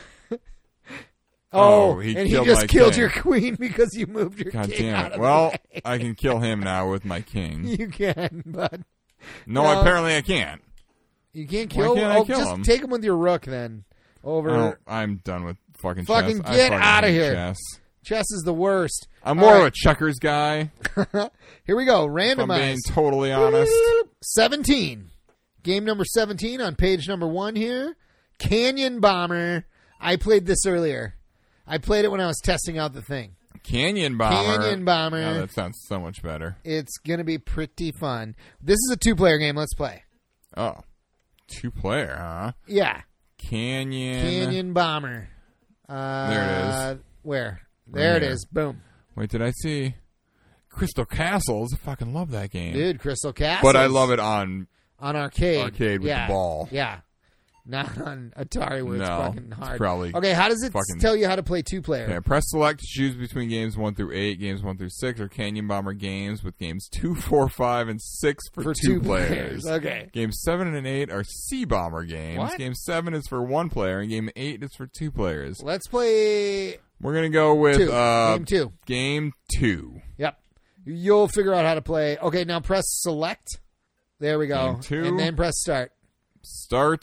Oh, Oh, he and he killed just my killed king. your queen because you moved your God king damn out it. of Well, the way. I can kill him now with my king. You can, but No, No. apparently I can't. You can't Why kill. can't I oh, kill just him? take him with your rook then. Over. Oh, I'm done with fucking, Fucking chess. I get fucking outta hate here. Chess. Chess is the worst. I'm All more of right. a checkers guy. Here we go. If I'm being Randomized. totally honest. seventeen. Game number seventeen on page number one here. Canyon Bomber. I played this earlier. I played it when I was testing out the thing. Canyon Bomber. Canyon Bomber. Oh, that sounds so much better. It's going to be pretty fun. This is a two-player game. Let's play. Oh, two player, huh? Yeah. Canyon. Canyon Bomber. Uh, There it is. Where? There Right it here. is. Boom. Wait, did I see Crystal Castles? I fucking love that game. Dude, Crystal Castles. But I love it on On arcade. arcade with yeah. the ball. Yeah. Not on Atari where it's No, fucking it's hard. probably okay, how does it fucking- tell you how to play two-player? Okay, press select to choose between games one through eight, games one through six, or Canyon Bomber games with games two, four, five, and six for, For two, two players. players. Okay. Games seven and eight are Sea Bomber games. What? Game seven is for one player, and game eight is for two players. Let's play We're gonna go with two. uh, game two. game two. Yep. You'll figure out how to play. Okay, now press select. There we go. Game two. And then press start. Start.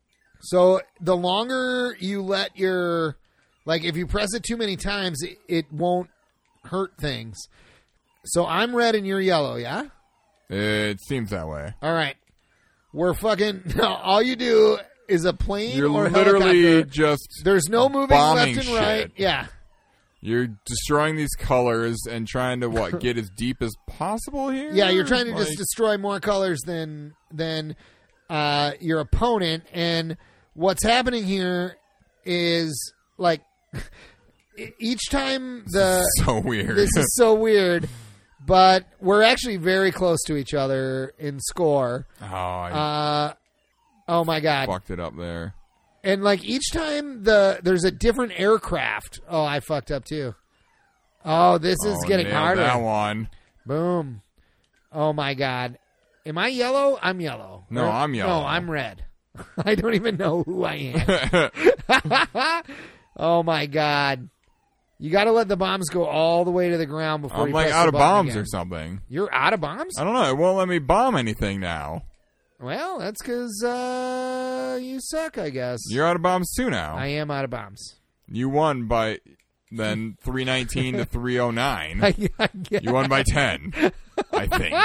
So the longer you let your, like if you press it too many times, it, it won't hurt things. So I'm red and you're yellow, yeah? It seems that way. All right. We're fucking, no, all you do is a plane You're or literally helicopter. just There's no moving bombing left and right. shit. Yeah. You're destroying these colors and trying to what get as deep as possible here. Yeah, you're trying to just Like- destroy more colors than than uh, your opponent. And what's happening here is like e- each time the so weird. this is so weird, but we're actually very close to each other in score. oh, I Uh, oh my god! fucked it up there. And like each time the there's a different aircraft. Oh, I fucked up too. Oh, this is Oh, getting nailed harder. That one. Boom. Oh my god. Am I yellow? I'm yellow. No, Or- I'm yellow. No, I'm red. I don't even know who I am. Oh my god. You got to let the bombs go all the way to the ground before I'm you like press out the of button bombs again. or something. You're out of bombs? I don't know. It won't let me bomb anything now. Well, that's because uh, you suck, I guess. You're out of bombs too now. I am out of bombs. You won by then three nineteen to three oh nine. I, I guess. You won by ten, I think.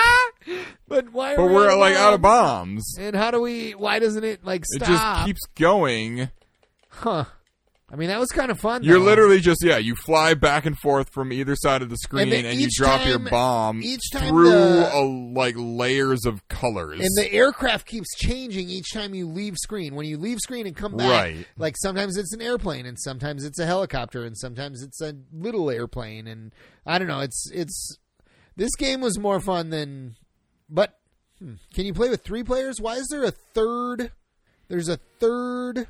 But why? Are But we we're out like of out of bombs? bombs. And how do we? Why doesn't it like It stop? just keeps going. Huh. I mean, that was kind of fun. You're though. literally just yeah. You fly back and forth from either side of the screen, then and, you each drop your time- bomb each time through the- a, like layers of colors. And the aircraft keeps changing each time you leave screen. When you leave screen and come back, Right. like sometimes it's an airplane, and sometimes it's a helicopter, and sometimes it's a little airplane, and I don't know. It's it's this game was more fun than, but hmm, can you play with three players? Why is there a third? There's a third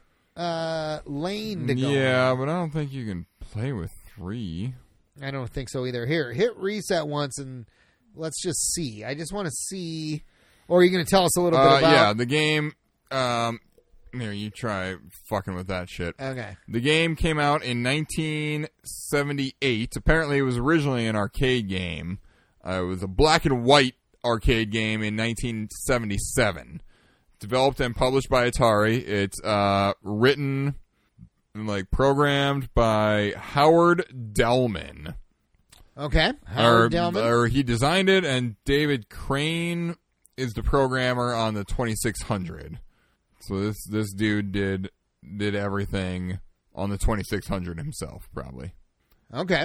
uh, lane to go. yeah, but I don't think you can play with three. I don't think so either. Here, hit reset once, and let's just see. I just want to see. Or are you going to tell us a little Uh, bit about? yeah, the game. Um, here, you try fucking with that shit. Okay. The game came out in nineteen seventy-eight. Apparently, it was originally an arcade game. Uh, it was a black and white arcade game in nineteen seventy-seven. Developed and published by Atari. It's uh, written and like programmed by Howard Dellman. Okay. Howard or, Dellman. or he designed it, and David Crane is the programmer on the twenty-six hundred. So this this dude did did everything on the twenty-six hundred himself, probably. Okay.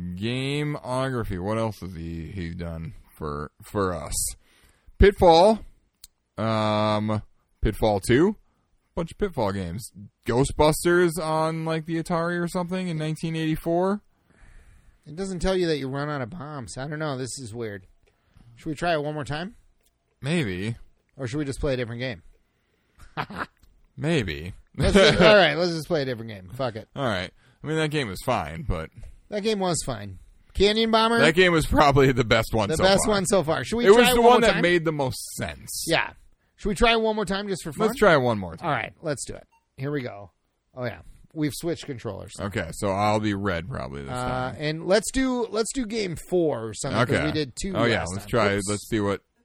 Gameography. What else has he he done for for us? Pitfall, um, Pitfall two, bunch of Pitfall games. Ghostbusters on like the Atari or something in nineteen eighty-four. It doesn't tell you that you run out of bombs. I don't know. This is weird. Should we try it one more time? Maybe, Or should we just play a different game? maybe. Let's just, all right, let's just play a different game. Fuck it. All right. I mean, that game was fine, but That game was fine. Canyon Bomber, that game was probably the best one the so best far. one so far. Should we It try was it the one one more that time? made the most sense. Yeah. Should we try it one more time just for fun? Let's try it one more time. All right, let's do it. Here we go. Oh yeah, we've switched controllers. Okay, so I'll be red probably this Uh, time. and let's do let's do game four or something. 'cause Okay. we did two. Oh yeah, last let's time. try. Oops. Let's see what.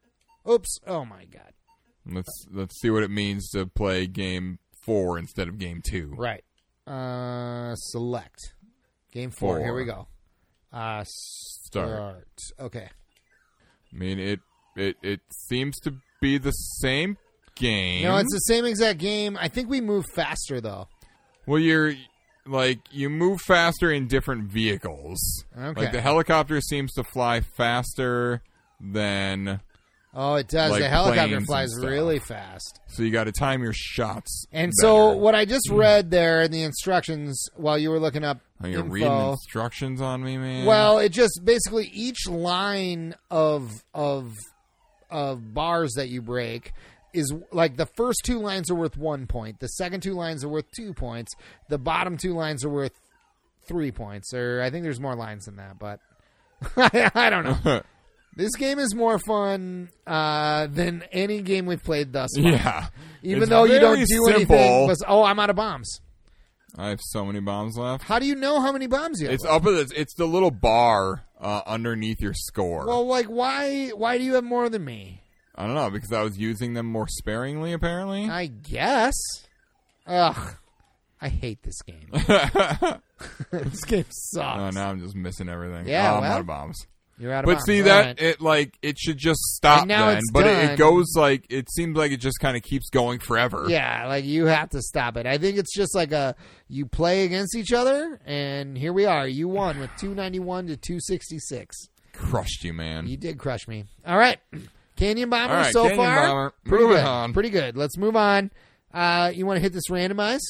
Oops. Oh, my God. Let's let's see what it means to play game four instead of game two. Right. Uh, select. Game four. Four. Here we go. Uh, start. Start. Okay. I mean, it it it seems to be the same game. No, it's the same exact game. I think we move faster, though. Well, you're like you move faster in different vehicles. Okay. Like the helicopter seems to fly faster than. Oh, it does. Like the helicopter planes flies and stuff. really fast. So you got to time your shots. And better. so what I just read there in the instructions while you were looking up Oh, you're info, reading instructions on me, man. well, it just basically each line of of of bars that you break is like the first two lines are worth one point. The second two lines are worth two points. The bottom two lines are worth three points. Or I think there's more lines than that, but I don't know. This game is more fun uh, than any game we've played thus far. Yeah. Even It's though you don't very do simple. anything. But, oh, I'm out of bombs. I have so many bombs left. How do you know how many bombs you have? It's up at the, it's the little bar uh, underneath your score. Well, like, why Why do you have more than me? I don't know, because I was using them more sparingly, apparently. I guess. Ugh. I hate this game. This game sucks. Oh, now I'm just missing everything. Yeah, oh, I'm well, out of bombs. You're out of But bombs. see All that right. it like it should just stop And now then. it's But it, done. it goes like it seems like it just kind of keeps going forever. Yeah, like you have to stop it. I think it's just like a you play against each other, and here we are. You won with two ninety-one to two sixty-six. Crushed you, man. You did crush me. All right, Canyon Bomber All right, so Canyon far. Bomber. Pretty Moving good. on. Pretty good. Let's move on. Uh, you want to hit this randomize?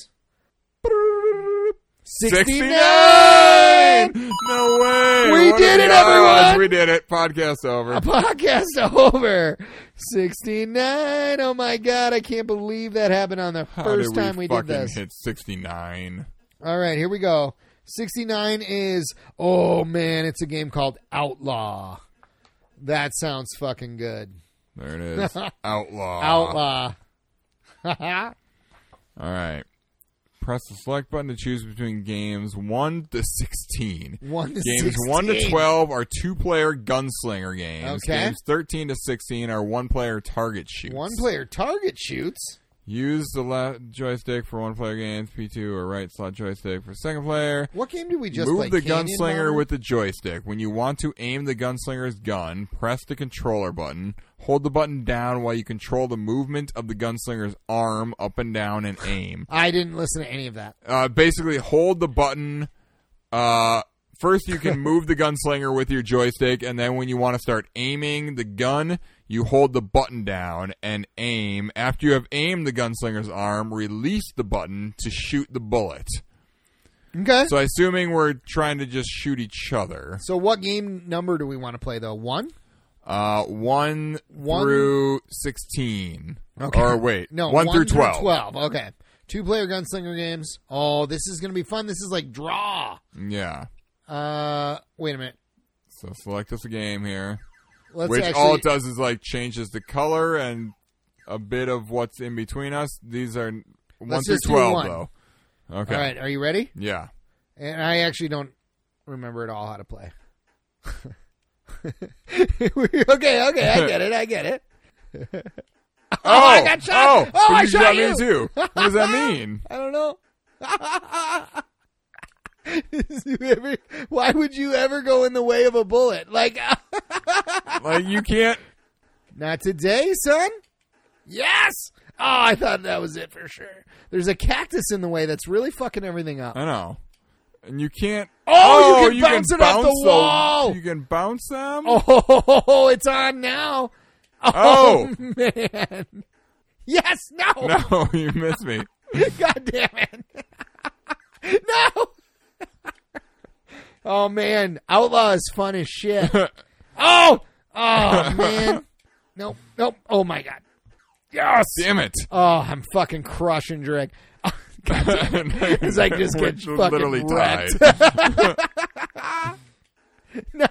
sixty-nine! No way! We What did are it, the odds? everyone! We did it. Podcast over. A podcast over. sixty-nine. Oh my God, I can't believe that happened on the How first did we time we did fucking this. hit sixty-nine? All right, here we go. sixty-nine is, oh man, it's a game called Outlaw. That sounds fucking good. There it is. Outlaw. Outlaw. All right. Press the select button to choose between games one to sixteen. one to Games sixteen. one to twelve are two-player gunslinger games. Okay. Games thirteen to sixteen are one-player target shoots. One player target shoots. Use the left joystick for one-player games, P two or right slot joystick for second player. What game did we just play? Move the Canyon gunslinger Bomber? with the joystick. When you want to aim the gunslinger's gun, press the controller button. Hold the button down while you control the movement of the gunslinger's arm up and down and aim. I didn't listen to any of that. Uh, basically, hold the button. Uh, first, you can move the gunslinger with your joystick, and then when you want to start aiming the gun, you hold the button down and aim. After you have aimed the gunslinger's arm, release the button to shoot the bullet. Okay. So, assuming we're trying to just shoot each other, So what game number do we want to play, though? One? uh, one, One- through sixteen, Okay. or wait, No, one, through twelve. twelve. Okay. Two-player gunslinger games. Oh, this is going to be fun. This is like draw. Yeah. Uh, wait a minute. So select us a game here. Let's Which actually, all it does is like changes the color and a bit of what's in between us. These are one Let's through just do twelve, one. though. Okay. All right, are you ready? Yeah. And I actually don't remember at all how to play. okay, okay, I get it, I get it. Oh, I got shot! Oh, Oh, but I you shot got you! me too. What does that mean? I don't know. Why would you ever go in the way of a bullet? Like, Like you can't. not today, son. Yes. Oh, I thought that was it for sure. There's a cactus in the way that's really fucking everything up. I know. And you can't. Oh, you can bounce it off the bounce wall. You can bounce them. Oh, it's on now. Oh, man. Yes, no. No, you missed me. God damn it. No. Oh, man. Outlaw is fun as shit. Oh. Oh, man. Nope. Nope. Oh, my God. Yes. Damn it. Oh, I'm fucking crushing Drake. Oh, God damn it. It's like just We're get fucking literally wrecked. tied. No.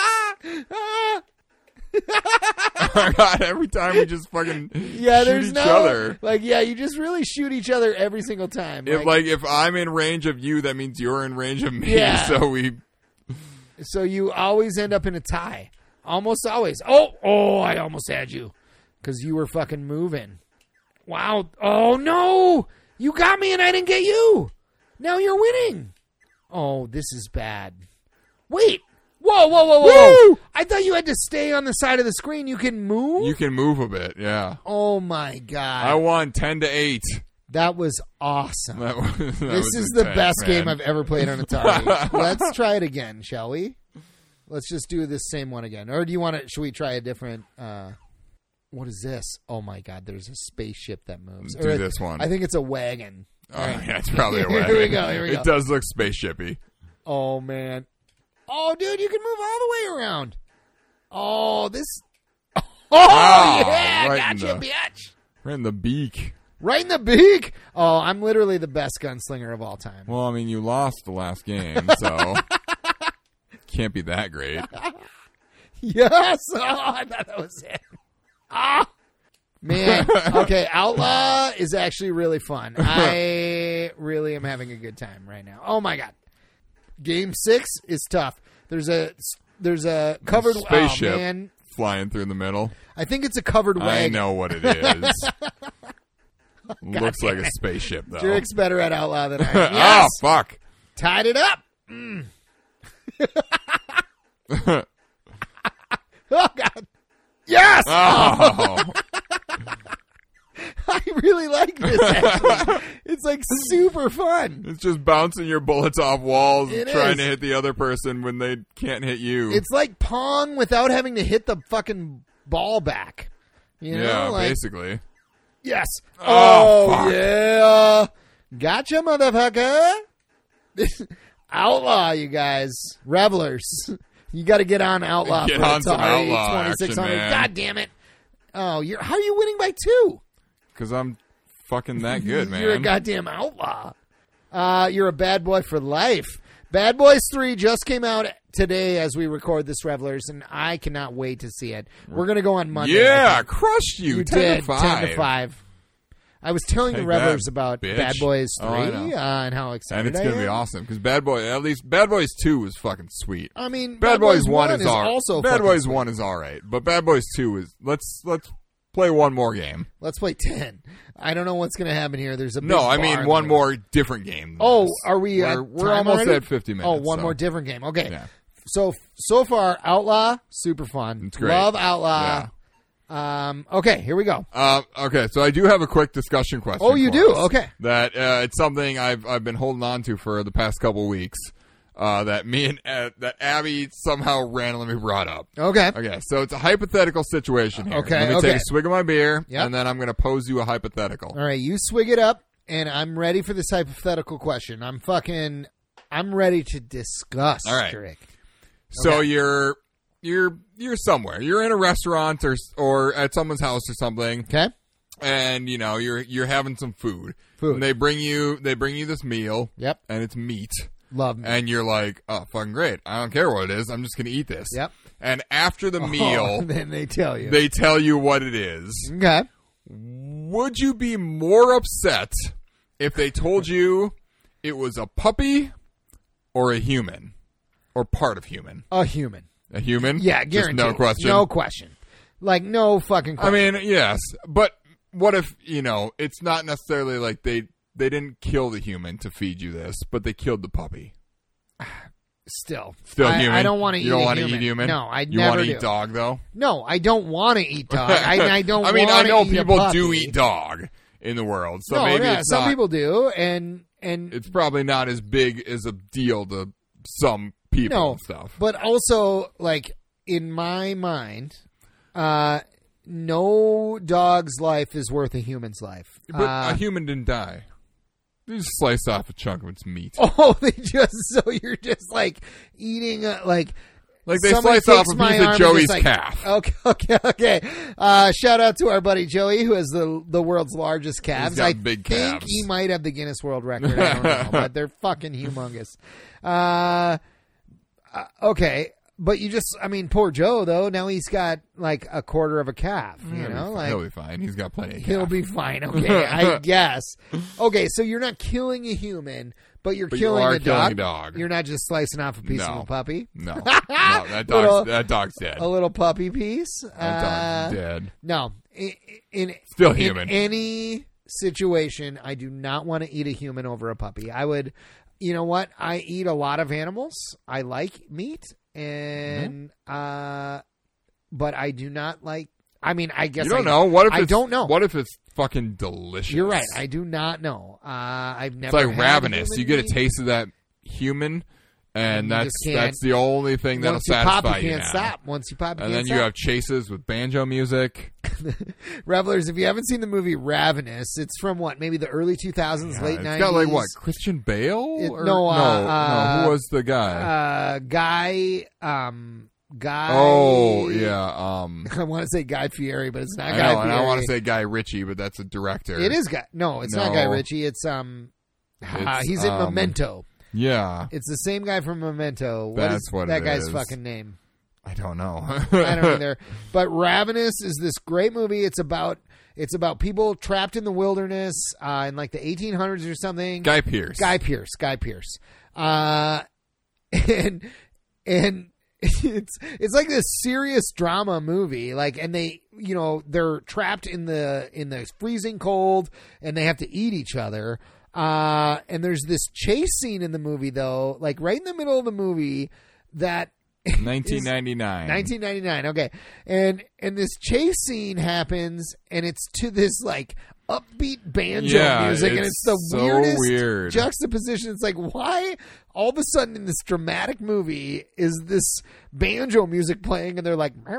Oh, God, every time we just fucking Yeah, shoot there's each no other. like yeah, you just really shoot each other every single time. If Like, like if I'm in range of you, that means you're in range of me. Yeah. So we. so you always end up in a tie. Almost always. Oh, oh, I almost had you. because you were fucking moving. Wow. Oh, no. You got me and I didn't get you. Now you're winning. Oh, this is bad. Wait. Whoa, whoa, whoa, whoa. Woo! I thought you had to stay on the side of the screen. You can move? You can move a bit, yeah. Oh, my God. I won ten to eight. That was awesome. That was, that this was is intense, the best man. game I've ever played on Atari. Let's try it again, shall we? Let's just do this same one again. Or do you want to, should we try a different, uh, what is this? Oh my God, there's a spaceship that moves. Do or this one. I think it's a wagon. Oh, All right. yeah, it's probably a wagon. Here we go, here we it go. It does look spaceshipy. Oh, man. Oh, dude, you can move all the way around. Oh, this. Oh, Oh, yeah, right in gotcha, the- bitch. Right in the beak. Right in the beak. Oh, I'm literally the best gunslinger of all time. Well, I mean, you lost the last game, so can't be that great. Yes. Oh, I thought that was it. Ah. Man. Okay, Outlaw is actually really fun. I really am having a good time right now. Oh, my God. Game six is tough. There's a there's a covered Spaceship oh, man. flying through the middle. I think it's a covered I wagon. know what it is. Looks like a spaceship, though. Drake's better at Outlaw than I am. Yes. Oh, fuck. Tied it up. Mm. Oh, God. Yes. Oh. I really like this, actually. It's like super fun. It's just bouncing your bullets off walls and It trying is. to hit the other person when they can't hit you. It's like Pong without having to hit the fucking ball back. You know? yeah, like, basically. Yes. Oh, Oh, fuck. yeah. Gotcha, motherfucker. Outlaw, you guys. Revelers. You got to get on Outlaw. Get for on some Atari Outlaw twenty-six hundred. action, man. God damn it. Oh, you're how are you winning by two? Because I'm fucking that good, man. You're a goddamn outlaw. Uh, you're a bad boy for life. Bad Boys three just came out today as we record this, Revelers, and I cannot wait to see it. We're going to go on Monday. yeah, crushed you. You ten did. to five. ten to five. I was telling Take the Revelers that, about bitch. Bad Boys three Oh, I know. uh, and how excited And it's I going to be am. awesome. Because Bad Boy, at least Bad Boys two was fucking sweet. I mean, Bad, Boys, one is, is all also Bad fucking Boys sweet. one is all right, but Bad Boys two is let's let's play one more game. Let's play ten. I don't know what's going to happen here. There's a big No, I bar mean in one the- more different game. than Oh, this. are we? We're, at we're time almost already? at fifty minutes. Oh, one so. more different game. Okay. Yeah. So so far, Outlaw, super fun. It's great. Love Outlaw. Um. Okay, here we go. Uh, okay, so I do have a quick discussion question. Oh, you for do? us. Okay. That uh, it's something I've I've been holding on to for the past couple weeks. Uh, that me and uh, that Abby somehow randomly brought up. Okay. Okay, so it's a hypothetical situation here. Okay, Let me okay. take a swig of my beer, Yep. and then I'm going to pose you a hypothetical. All right, you swig it up, and I'm ready for this hypothetical question. I'm fucking. I'm ready to discuss. All right. Drake. So Okay. you're you're you're somewhere. You're in a restaurant or or at someone's house or something, Okay. and you know you're you're having some food. Food. And they bring you they bring you this meal, Yep. and it's meat. Love me. And you're like, oh, fucking great. I don't care what it is. I'm just going to eat this. Yep. And after the Oh, meal, then they tell you. they tell you what it is. okay. Would you be more upset if they told you it was a puppy or a human? Or part of human? A human. A human? Yeah, Just guaranteed. no question? No question. Like no fucking I question. mean, yes. But what if, you know, it's not necessarily like they... They didn't kill the human to feed you this, but they killed the puppy. Still, Still I, human. I don't want to eat. You don't a want to human. eat human. No, I you never want to do. eat dog though. No, I don't want to eat dog. I, I don't. I mean, I wanna know eat a people do puppy. eat dog in the world, so no, maybe yeah, it's some not, people do, and and It's probably not as big as a deal to some people no and stuff. But also, like in my mind, uh, no dog's life is worth a human's life. But Uh, a human didn't die. They just slice off a chunk of its meat. oh, they just so you're just like eating a, like. Like they Somebody slice off takes a my piece arm of and Joey's just, like, calf. Okay, okay, okay. Uh, shout out to our buddy Joey, who has the the world's largest calves. got I big think calves. he might have the Guinness World Record. I don't know, but they're fucking humongous. Uh, uh, okay, but you just, I mean, poor Joe though. Now he's got like a quarter of a calf. You He'll be know, fi- like he'll be fine. He's got plenty of he'll calf. be fine. Okay, I guess. Okay, so you're not killing a human, But you're But you killing are a killing dog. a dog. You're not just slicing off a piece No. of a puppy. No, no, that dog's Little- that dog's dead. A little puppy piece. That Uh, dog's dead. No, in, in Still in human. any situation, I do not want to eat a human over a puppy. I would, you know what? I eat a lot of animals. I like meat, and Mm-hmm. uh, but I do not like. I mean, I guess You don't I, know. What if I it's, don't know. What if it's fucking delicious? You're right. I do not know. Uh, I've It's never. like had ravenous. human You get a meat. taste of that human, and And you that's just can't- that's the only thing that'll Once you pop, satisfy you can't now. stop. Once you pop, you And can't then you stop. have chases with banjo music. Revelers, if you haven't seen the movie Ravenous, it's from what, maybe the early two thousands, Yeah, late it's nineties. got like what, Christian Bale? It- Or- no, uh, no, uh, no. Who was the guy? Uh, Guy, um, Guy. oh yeah, um, I want to say Guy Fieri, but it's not I Guy know, and I Fieri. want to say Guy Ritchie, but that's a director. It is Guy. No, it's not Guy No. Ritchie. It's um, ah, It's, he's in um, Memento. Yeah, It's the same guy from Memento. What That's is what that it guy's is. fucking name? I don't know. I don't either. But Ravenous is this great movie. It's about it's about people trapped in the wilderness uh, in like the eighteen hundreds or something. Guy Pearce. Guy Pearce. Guy Pearce. Uh, and and it's it's like this serious drama movie. Like, and they you know they're trapped in the in the freezing cold, and they have to eat each other. Uh, and there's this chase scene in the movie, though, like right in the middle of the movie, that nineteen ninety-nine. nineteen ninety-nine. Okay, and and this chase scene happens, and it's to this like upbeat banjo Yeah, music, and it's it's the so weirdest weird. juxtaposition. It's like, why all of a sudden in this dramatic movie is this banjo music playing, and they're like, uh,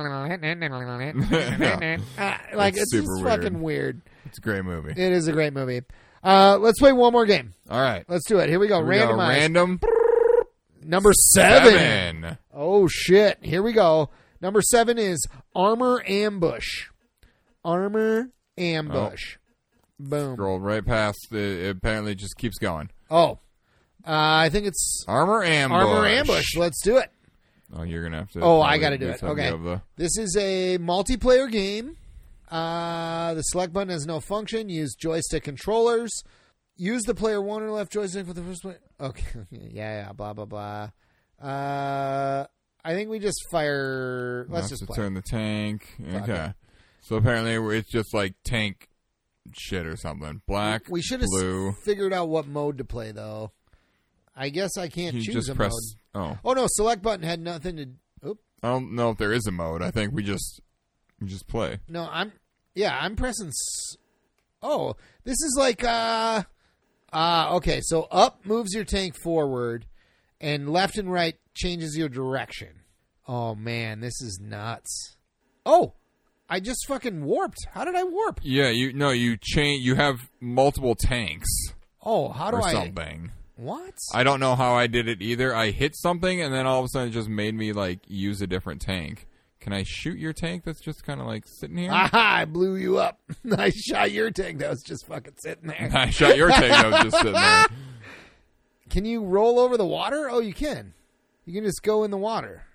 like It's it's, super just weird. fucking weird. It's a great movie. It is a great movie. Uh, let's play one more game. All right. Let's do it. Here we go. Here we go. Randomize. Random Number seven. seven. Oh shit! Here we go. Number seven is Armor Ambush. Armor Ambush. Boom. Scrolled right past. It, it apparently just keeps going. Oh, uh, I think it's Armor Ambush. Armor Ambush. Let's do it. Oh, you're gonna have to. Oh, I probably gotta do it. some Okay. of the- This is a multiplayer game. Uh, the select button has no function. Use joystick controllers. Use the player one or left joystick for the first one. Okay. yeah, yeah. Blah blah blah. Uh, I think we just fire. Let's have just to play. turn the tank. Fuck Okay. it. So apparently it's just like tank shit or something. Black, We should have blue. figured out what mode to play, though. I guess I can't You choose just a press. mode. Oh, Oh no, select button had nothing to. Oop. I don't know if there is a mode. I think we just we just play. No, I'm. Yeah, I'm pressing. S- oh, this is like. uh uh Okay, so up moves your tank forward, and left and right changes your direction. Oh man, this is nuts. Oh, I just fucking warped. How did I warp? Yeah, you no, you change. You have multiple tanks Oh, how do or I? something. What? I don't know how I did it either. I hit something and then all of a sudden it just made me like use a different tank. Can I shoot your tank that's just kind of like sitting here? Aha! I blew you up. I shot your tank that was just fucking sitting there. I shot your tank that was just sitting there. Can you roll over the water? Oh, you can. You can just go in the water.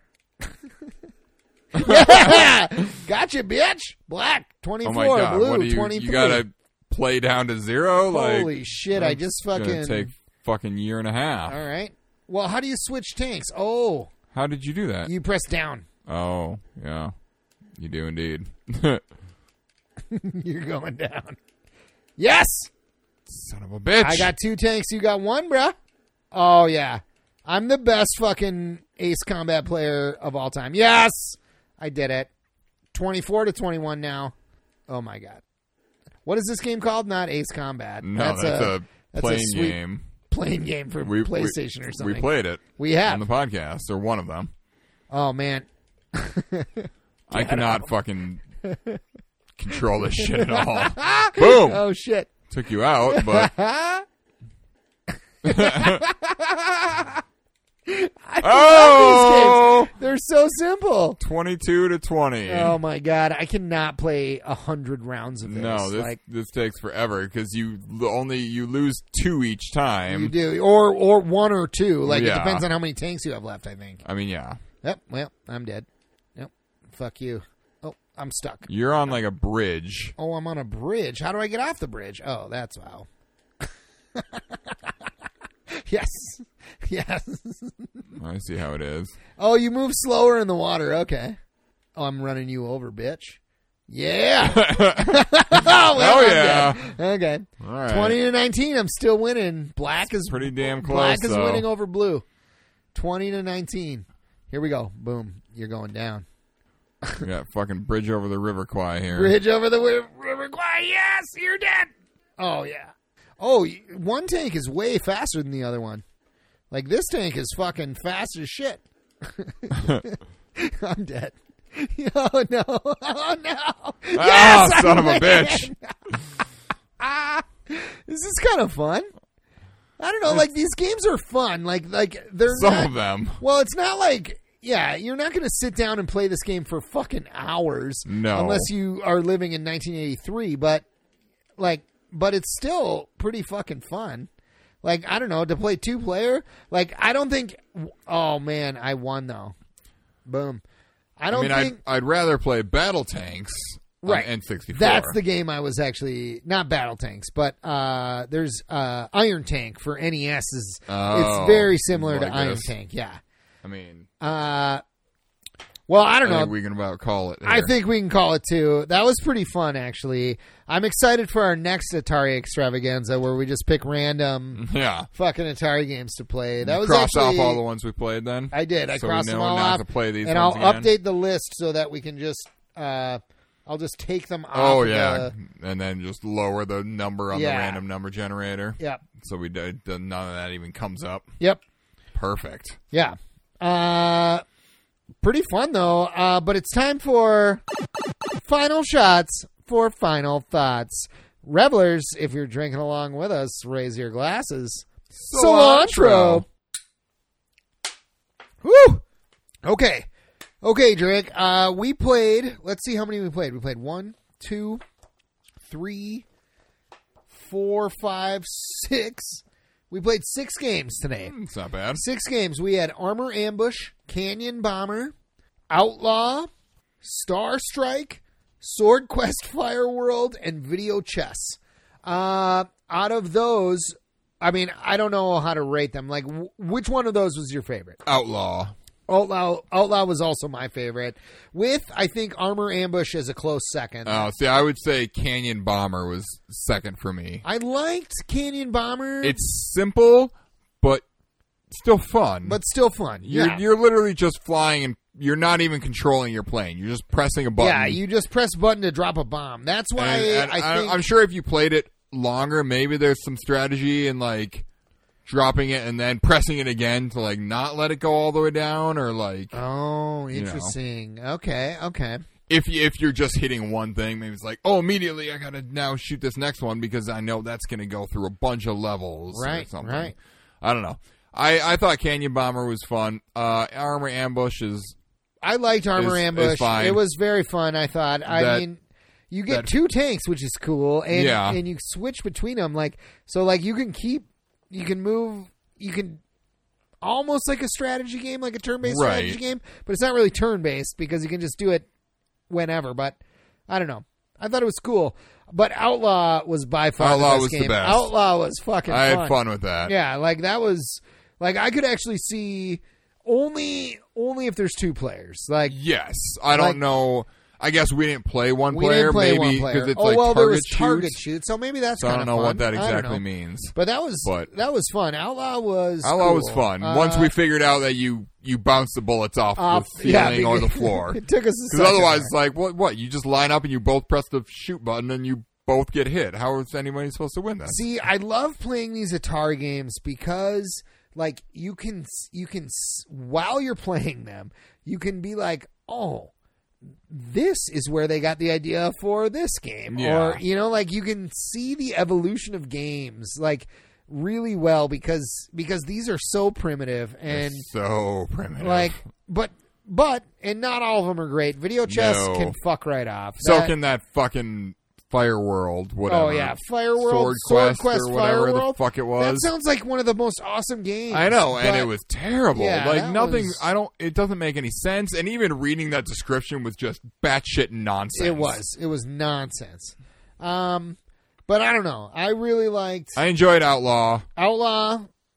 Yeah! Gotcha, bitch. Black, twenty-four. Oh my god! Blue, what do you? twenty-three. You gotta play down to zero? Holy like shit, I just it's gonna fucking... take fucking year and a half. All right. Well, how do you switch tanks? Oh, How did you do that? you press down. Oh yeah, you do indeed. You're going down. Yes! Son of a bitch! I got two tanks. You got one, bruh. Oh, yeah. I'm the best fucking Ace Combat player of all time. Yes! I did it. twenty-four to twenty-one now. Oh, my God. What is this game called? Not Ace Combat. no, that's, a, that's playing a sweet game. playing game for We- PlayStation we, or something. We played it We have. on the podcast, or one of them. Oh, man. I cannot fucking control this shit at all. Boom! Oh, shit. Took you out, but I oh, love these games. They're so simple. twenty-two to twenty. Oh my god, I cannot play a hundred rounds of this. No, this like this takes forever because you l- only you lose two each time. you do, or or one or two. Like Yeah. it depends on how many tanks you have left. I think. I mean, yeah, Yep. Well, I'm dead. Yep. Fuck you. Oh, I'm stuck. you're on like a bridge. Oh, I'm on a bridge. How do I get off the bridge? Oh, that's how. Yes. Yes. I see how it is. Oh, you move slower in the water. Okay. Oh, I'm running you over, bitch. Yeah. oh, well, oh yeah. Okay. All right. twenty to nineteen. I'm still winning. Black is pretty damn close. Black is though. winning over blue. twenty to nineteen. Here we go. Boom. You're going down. We got fucking bridge over the River Kwai here. Bridge over the wi- River Kwai. Yes, you're dead. Oh, yeah. Oh, y- one tank is way faster than the other one. Like, this tank is fucking fast as shit. I'm dead. Oh, no. Oh, no. Yes, ah, son I'm of a winning. bitch. ah, this is kind of fun. I don't know. Like, these games are fun. Like, like they're Some not, of them. Well, it's not like... Yeah, you're not going to sit down and play this game for fucking hours. No. Unless you are living in nineteen eighty-three. But, like, but it's still pretty fucking fun. Like, I don't know, to play two-player. Like, I don't think... Oh, man, I won, though. Boom. I don't I mean, think... I'd, I'd rather play Battle Tanks right. on N sixty-four. That's the game I was actually... Not Battle Tanks, but uh, there's uh, Iron Tank for N E S. Is, Oh, it's very similar like to Iron this. Tank, yeah. I mean... Uh, well, I don't I know. think we can about call it. Here. I think we can call it too. That was pretty fun, actually. I'm excited for our next Atari extravaganza where we just pick random Yeah. fucking Atari games to play. That You was crossed actually, off all the ones we played then? I did. I so crossed we them know all not off. to play these and I'll ones again? update the list so that we can just, uh, I'll just take them off. Oh, of yeah. the- And then just lower the number on Yeah. the random number generator. Yep. So we did, none of that even comes up. Yep. Perfect. Yeah. Uh, pretty fun, though. Uh, but it's time for final shots for final thoughts. Revelers, if you're drinking along with us, raise your glasses. Cilantro. Woo! Okay. Okay, Drake. Uh, we played, let's see how many we played. We played one, two, three, four, five, six. We played six games today. It's not bad. Six games. We had Armor Ambush, Canyon Bomber, Outlaw, Star Strike, Sword Quest Fire World, and Video Chess. Uh, out of those, I mean, I don't know how to rate them. Like, w- which one of those was your favorite? Outlaw. Outlaw, Outlaw was also my favorite. With, I think, Armor Ambush as a close second. Oh, see, I would say Canyon Bomber was second for me. I liked Canyon Bomber. It's simple, but still fun. but still fun. you're yeah. you're literally just flying and you're not even controlling your plane. You're just pressing a button. Yeah, you just press button to drop a bomb. That's why And- and I think... I'm sure if you played it longer, maybe there's some strategy in like dropping it and then pressing it again to like not let it go all the way down, or like Oh, you know. interesting. Okay, okay. if you, if you're just hitting one thing, maybe it's like, oh, immediately I gotta now shoot this next one because I know that's gonna go through a bunch of levels, or Right, something. right. I don't know. I, I thought Canyon Bomber was fun. Uh, Armor Ambush is I liked Armor Is- is Ambush. fine. It was very fun, I thought. I That- mean, you get that- two tanks, which is cool, and Yeah. and you switch between them. Like so, like you can keep, you can move, you can almost like a strategy game, like a turn-based Right. strategy game, but it's not really turn-based because you can just do it whenever. But I don't know. I thought it was cool. But Outlaw was by far Outlaw the best was the game. best. Outlaw was fucking I fun. had fun with that. Yeah, like that was like I could actually see only only if there's two players. Like Yes, I don't Like- know. I guess we didn't play one we player, didn't play maybe one player. because it's oh like well, target there was shoot. target shoot, so maybe that's So I kind don't of know fun. what that I don't exactly know. means. But that was But- that was fun. Outlaw was Outlaw cool. was fun. Uh, Once we figured out that you you bounce the bullets off, off- the yeah, ceiling or the because- floor. it took us a Because second otherwise, there. it's like what? What? You just line up and you both press the shoot button and you both get hit. How is anybody supposed to win that? See, I love playing these Atari games because, like, you can you can while you're playing them, you can be like, oh, this is where they got the idea for this game, Yeah. or you know, like you can see the evolution of games, like really well because because these are so primitive and so primitive. like, but. But, and not all of them are great. Video chess No. can fuck right off. so That- can that fucking Fire World, whatever. Oh yeah, Fire World, Sword Sword Quest, Quest, or Fire whatever World. the fuck it was. That sounds like one of the most awesome games. I know, and but- it was terrible. Yeah, like that nothing. was- I don't. It doesn't make any sense. And even reading that description was just batshit nonsense. It was. It was nonsense. Um, but I don't know. I really liked I enjoyed Outlaw. Outlaw.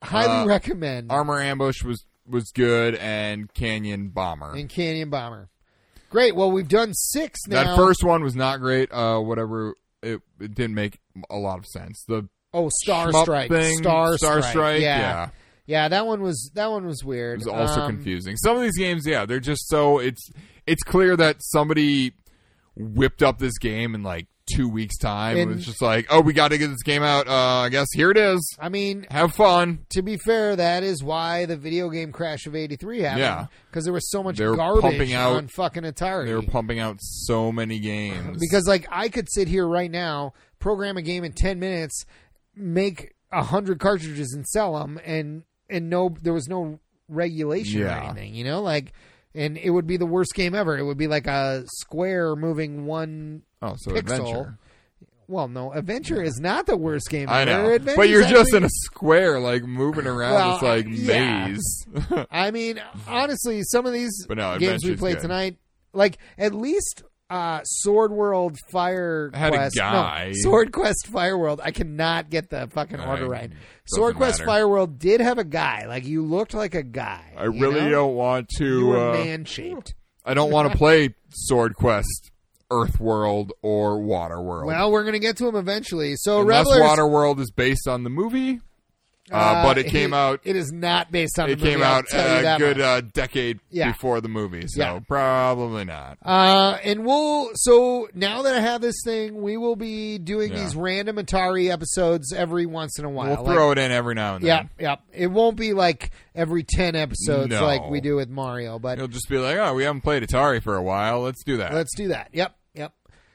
highly Uh, recommend. Armor Ambush was was good, and Canyon Bomber. And Canyon Bomber. Great. Well, we've done six now. That first one was not great. Uh, whatever. It, it didn't make a lot of sense. The oh, Star shmup Strike. thing, Star, Star Strike. Strike. Yeah. yeah. Yeah, that one was that one was weird. It was also Um, confusing. Some of these games, yeah, they're just so it's it's clear that somebody whipped up this game in like two weeks' time. And- it was just like, oh, we got to get this game out. Uh, I guess here it is. I mean, Have fun. to be fair, that is why the video game crash of eighty-three happened. Yeah. Because there was so much They were garbage pumping out- on fucking Atari. They were pumping out so many games Because, like, I could sit here right now, program a game in ten minutes, make a hundred cartridges and sell them, and and no, there was no regulation or Yeah. anything, you know, like, and it would be the worst game ever. It would be like a square moving one oh, so pixel. Adventure. Well, no, Adventure is not the worst game I ever. know, Adventure's but you're just actually- in a square, like moving around Well, this like yeah. maze. I mean, honestly, some of these But no, games we Adventure's played good. tonight, like at least uh, Sword World Fire Had a Quest, guy. no, Sword Quest Fire World. I cannot get the fucking order Right. right. Sword Quest matter. Fire World did have a guy. Like you looked like a guy. I you really know? don't want to. You were uh, man shaped. I don't want to play Sword Quest, Earth World, or Water World. Well, we're gonna get to him eventually. So Unless Revelers, Water World is based on the movie, uh, uh, but it came out. It is not based on. It the movie, came I'll out tell you a that good much. uh, decade Yeah. before the movie, so Yeah. probably not. Uh, and we'll, so now that I have this thing, we will be doing Yeah. these random Atari episodes every once in a while. We'll Like- throw it in every now and yeah, then. yeah. It won't be like every ten episodes No. like we do with Mario, but You'll just be like, oh, we haven't played Atari for a while. Let's do that. let's do that. Yep, yep.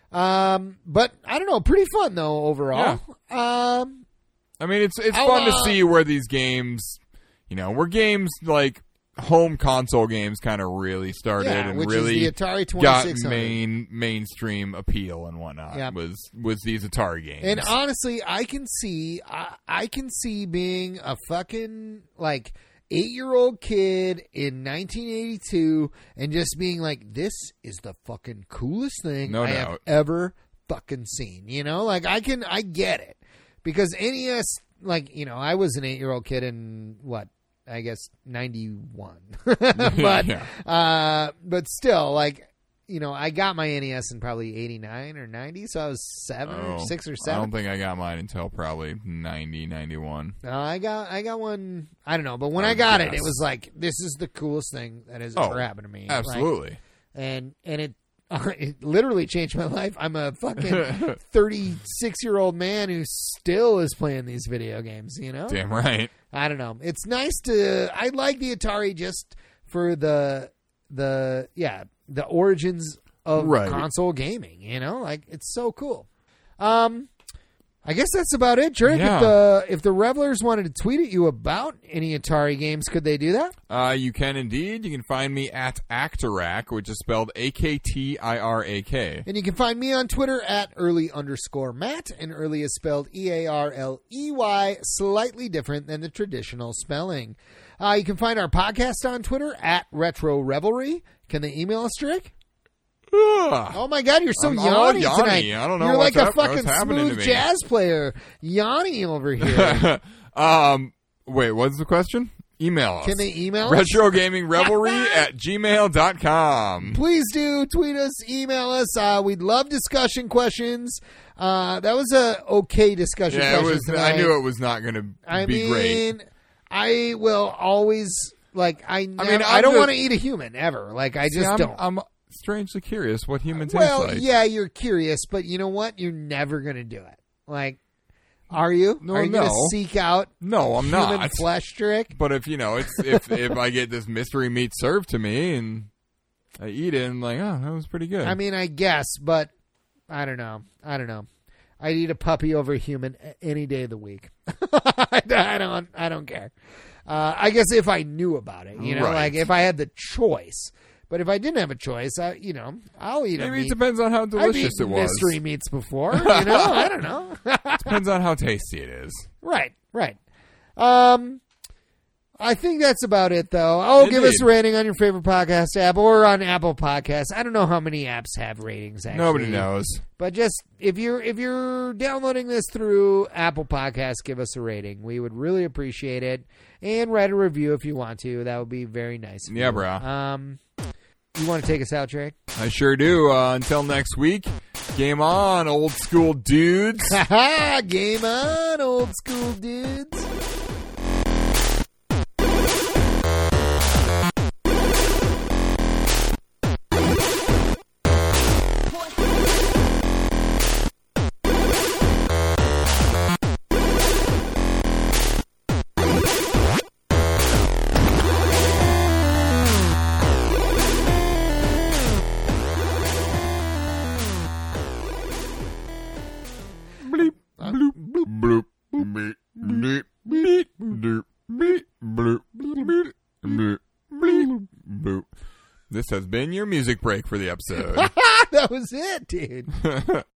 Um, but I don't know, pretty fun though overall. Um, I mean, it's it's I'll, fun to uh, see where these games, you know, where games like home console games kind of really started yeah, and which really is the Atari got twenty-six hundred. main mainstream appeal and whatnot. Yep. Was was these Atari games? And honestly, I can see, I, I can see being a fucking like eight-year-old kid in nineteen eighty-two and just being like, "This is the fucking coolest thing No I have doubt. ever fucking seen." You know, like I can, I get it because N E S, like you know, I was an eight-year-old kid in what. I guess ninety-one, but Yeah. uh, but still, like you know, I got my N E S in probably eighty-nine or ninety, so I was seven or Oh, six or I seven. don't think I got mine until probably ninety, ninety-one. No, I got I got one. I don't know, but when I I got it, guess. it was like this is the coolest thing that has Oh, ever happened to me. Like, Absolutely. and and it it literally changed my life. I'm a fucking thirty-six year old man who still is playing these video games. You know, Damn right. I don't know. It's nice to. I like the Atari just for the the yeah the origins of Right. console gaming. You know, like it's so cool. Um, I guess that's about it, Drake. Yeah. If the if the Revelers wanted to tweet at you about any Atari games, could they do that? Uh, you can indeed. You can find me at Actorac, which is spelled A K T I R A K. And you can find me on Twitter at early underscore Matt, and early is spelled E A R L E Y, slightly different than the traditional spelling. Uh, you can find our podcast on Twitter at Retro Revelry. Can they email us, Drake? Ugh. Oh my God, you're so I'm all yawny yawny. tonight. I don't know You're what's like a hap- what's fucking happening to smooth me. jazz player, Yanni over here. um, wait, what's the question? Email us. Can they email us? Retro Gaming Revelry at gmail dot com. Please do tweet us, email us. Uh, we'd love discussion questions. Uh, that was a okay discussion Yeah, it question was. tonight. I knew it was not going to I be mean, great. I will always like. I. Never, I, mean, I'm don't just- want to eat a human ever. Like I See, just I'm, don't. I'm strangely curious what human tastes well, like. yeah, you're curious, but you know what? You're never gonna do it. Like, are you? No, are you no. gonna seek out No, I'm human not. flesh trick? But if you know, it's if if I get this mystery meat served to me and I eat it, and like, oh, that was pretty good. I mean, I guess, but I don't know. I don't know. I'd eat a puppy over a human a- any day of the week. I don't. I don't care. Uh, I guess if I knew about it, you know, Right. like if I had the choice. But if I didn't have a choice, I, you know, I'll eat a maybe meat. it depends on how I've delicious eaten it was. mystery meats before, you know. I don't know. Depends on how tasty it is. Right, right. Um, I think that's about it, though. Oh, Indeed. give us a rating on your favorite podcast app or on Apple Podcasts. I don't know how many apps have ratings. Actually. Nobody knows. But just if you're if you're downloading this through Apple Podcasts, give us a rating. We would really appreciate it, and write a review if you want to. That would be very nice. Yeah, you. bro. Um, you want to take us out, Trey? I sure do. Uh, until next week, game on, old school dudes. Ha Game on, old school dudes. Bleep, bloop, bloop, bloop, bleep, bleep, bleep, bleep, bleep, bleep, bleep, bleep, bleep. This has been your music break for the episode. That was it, dude.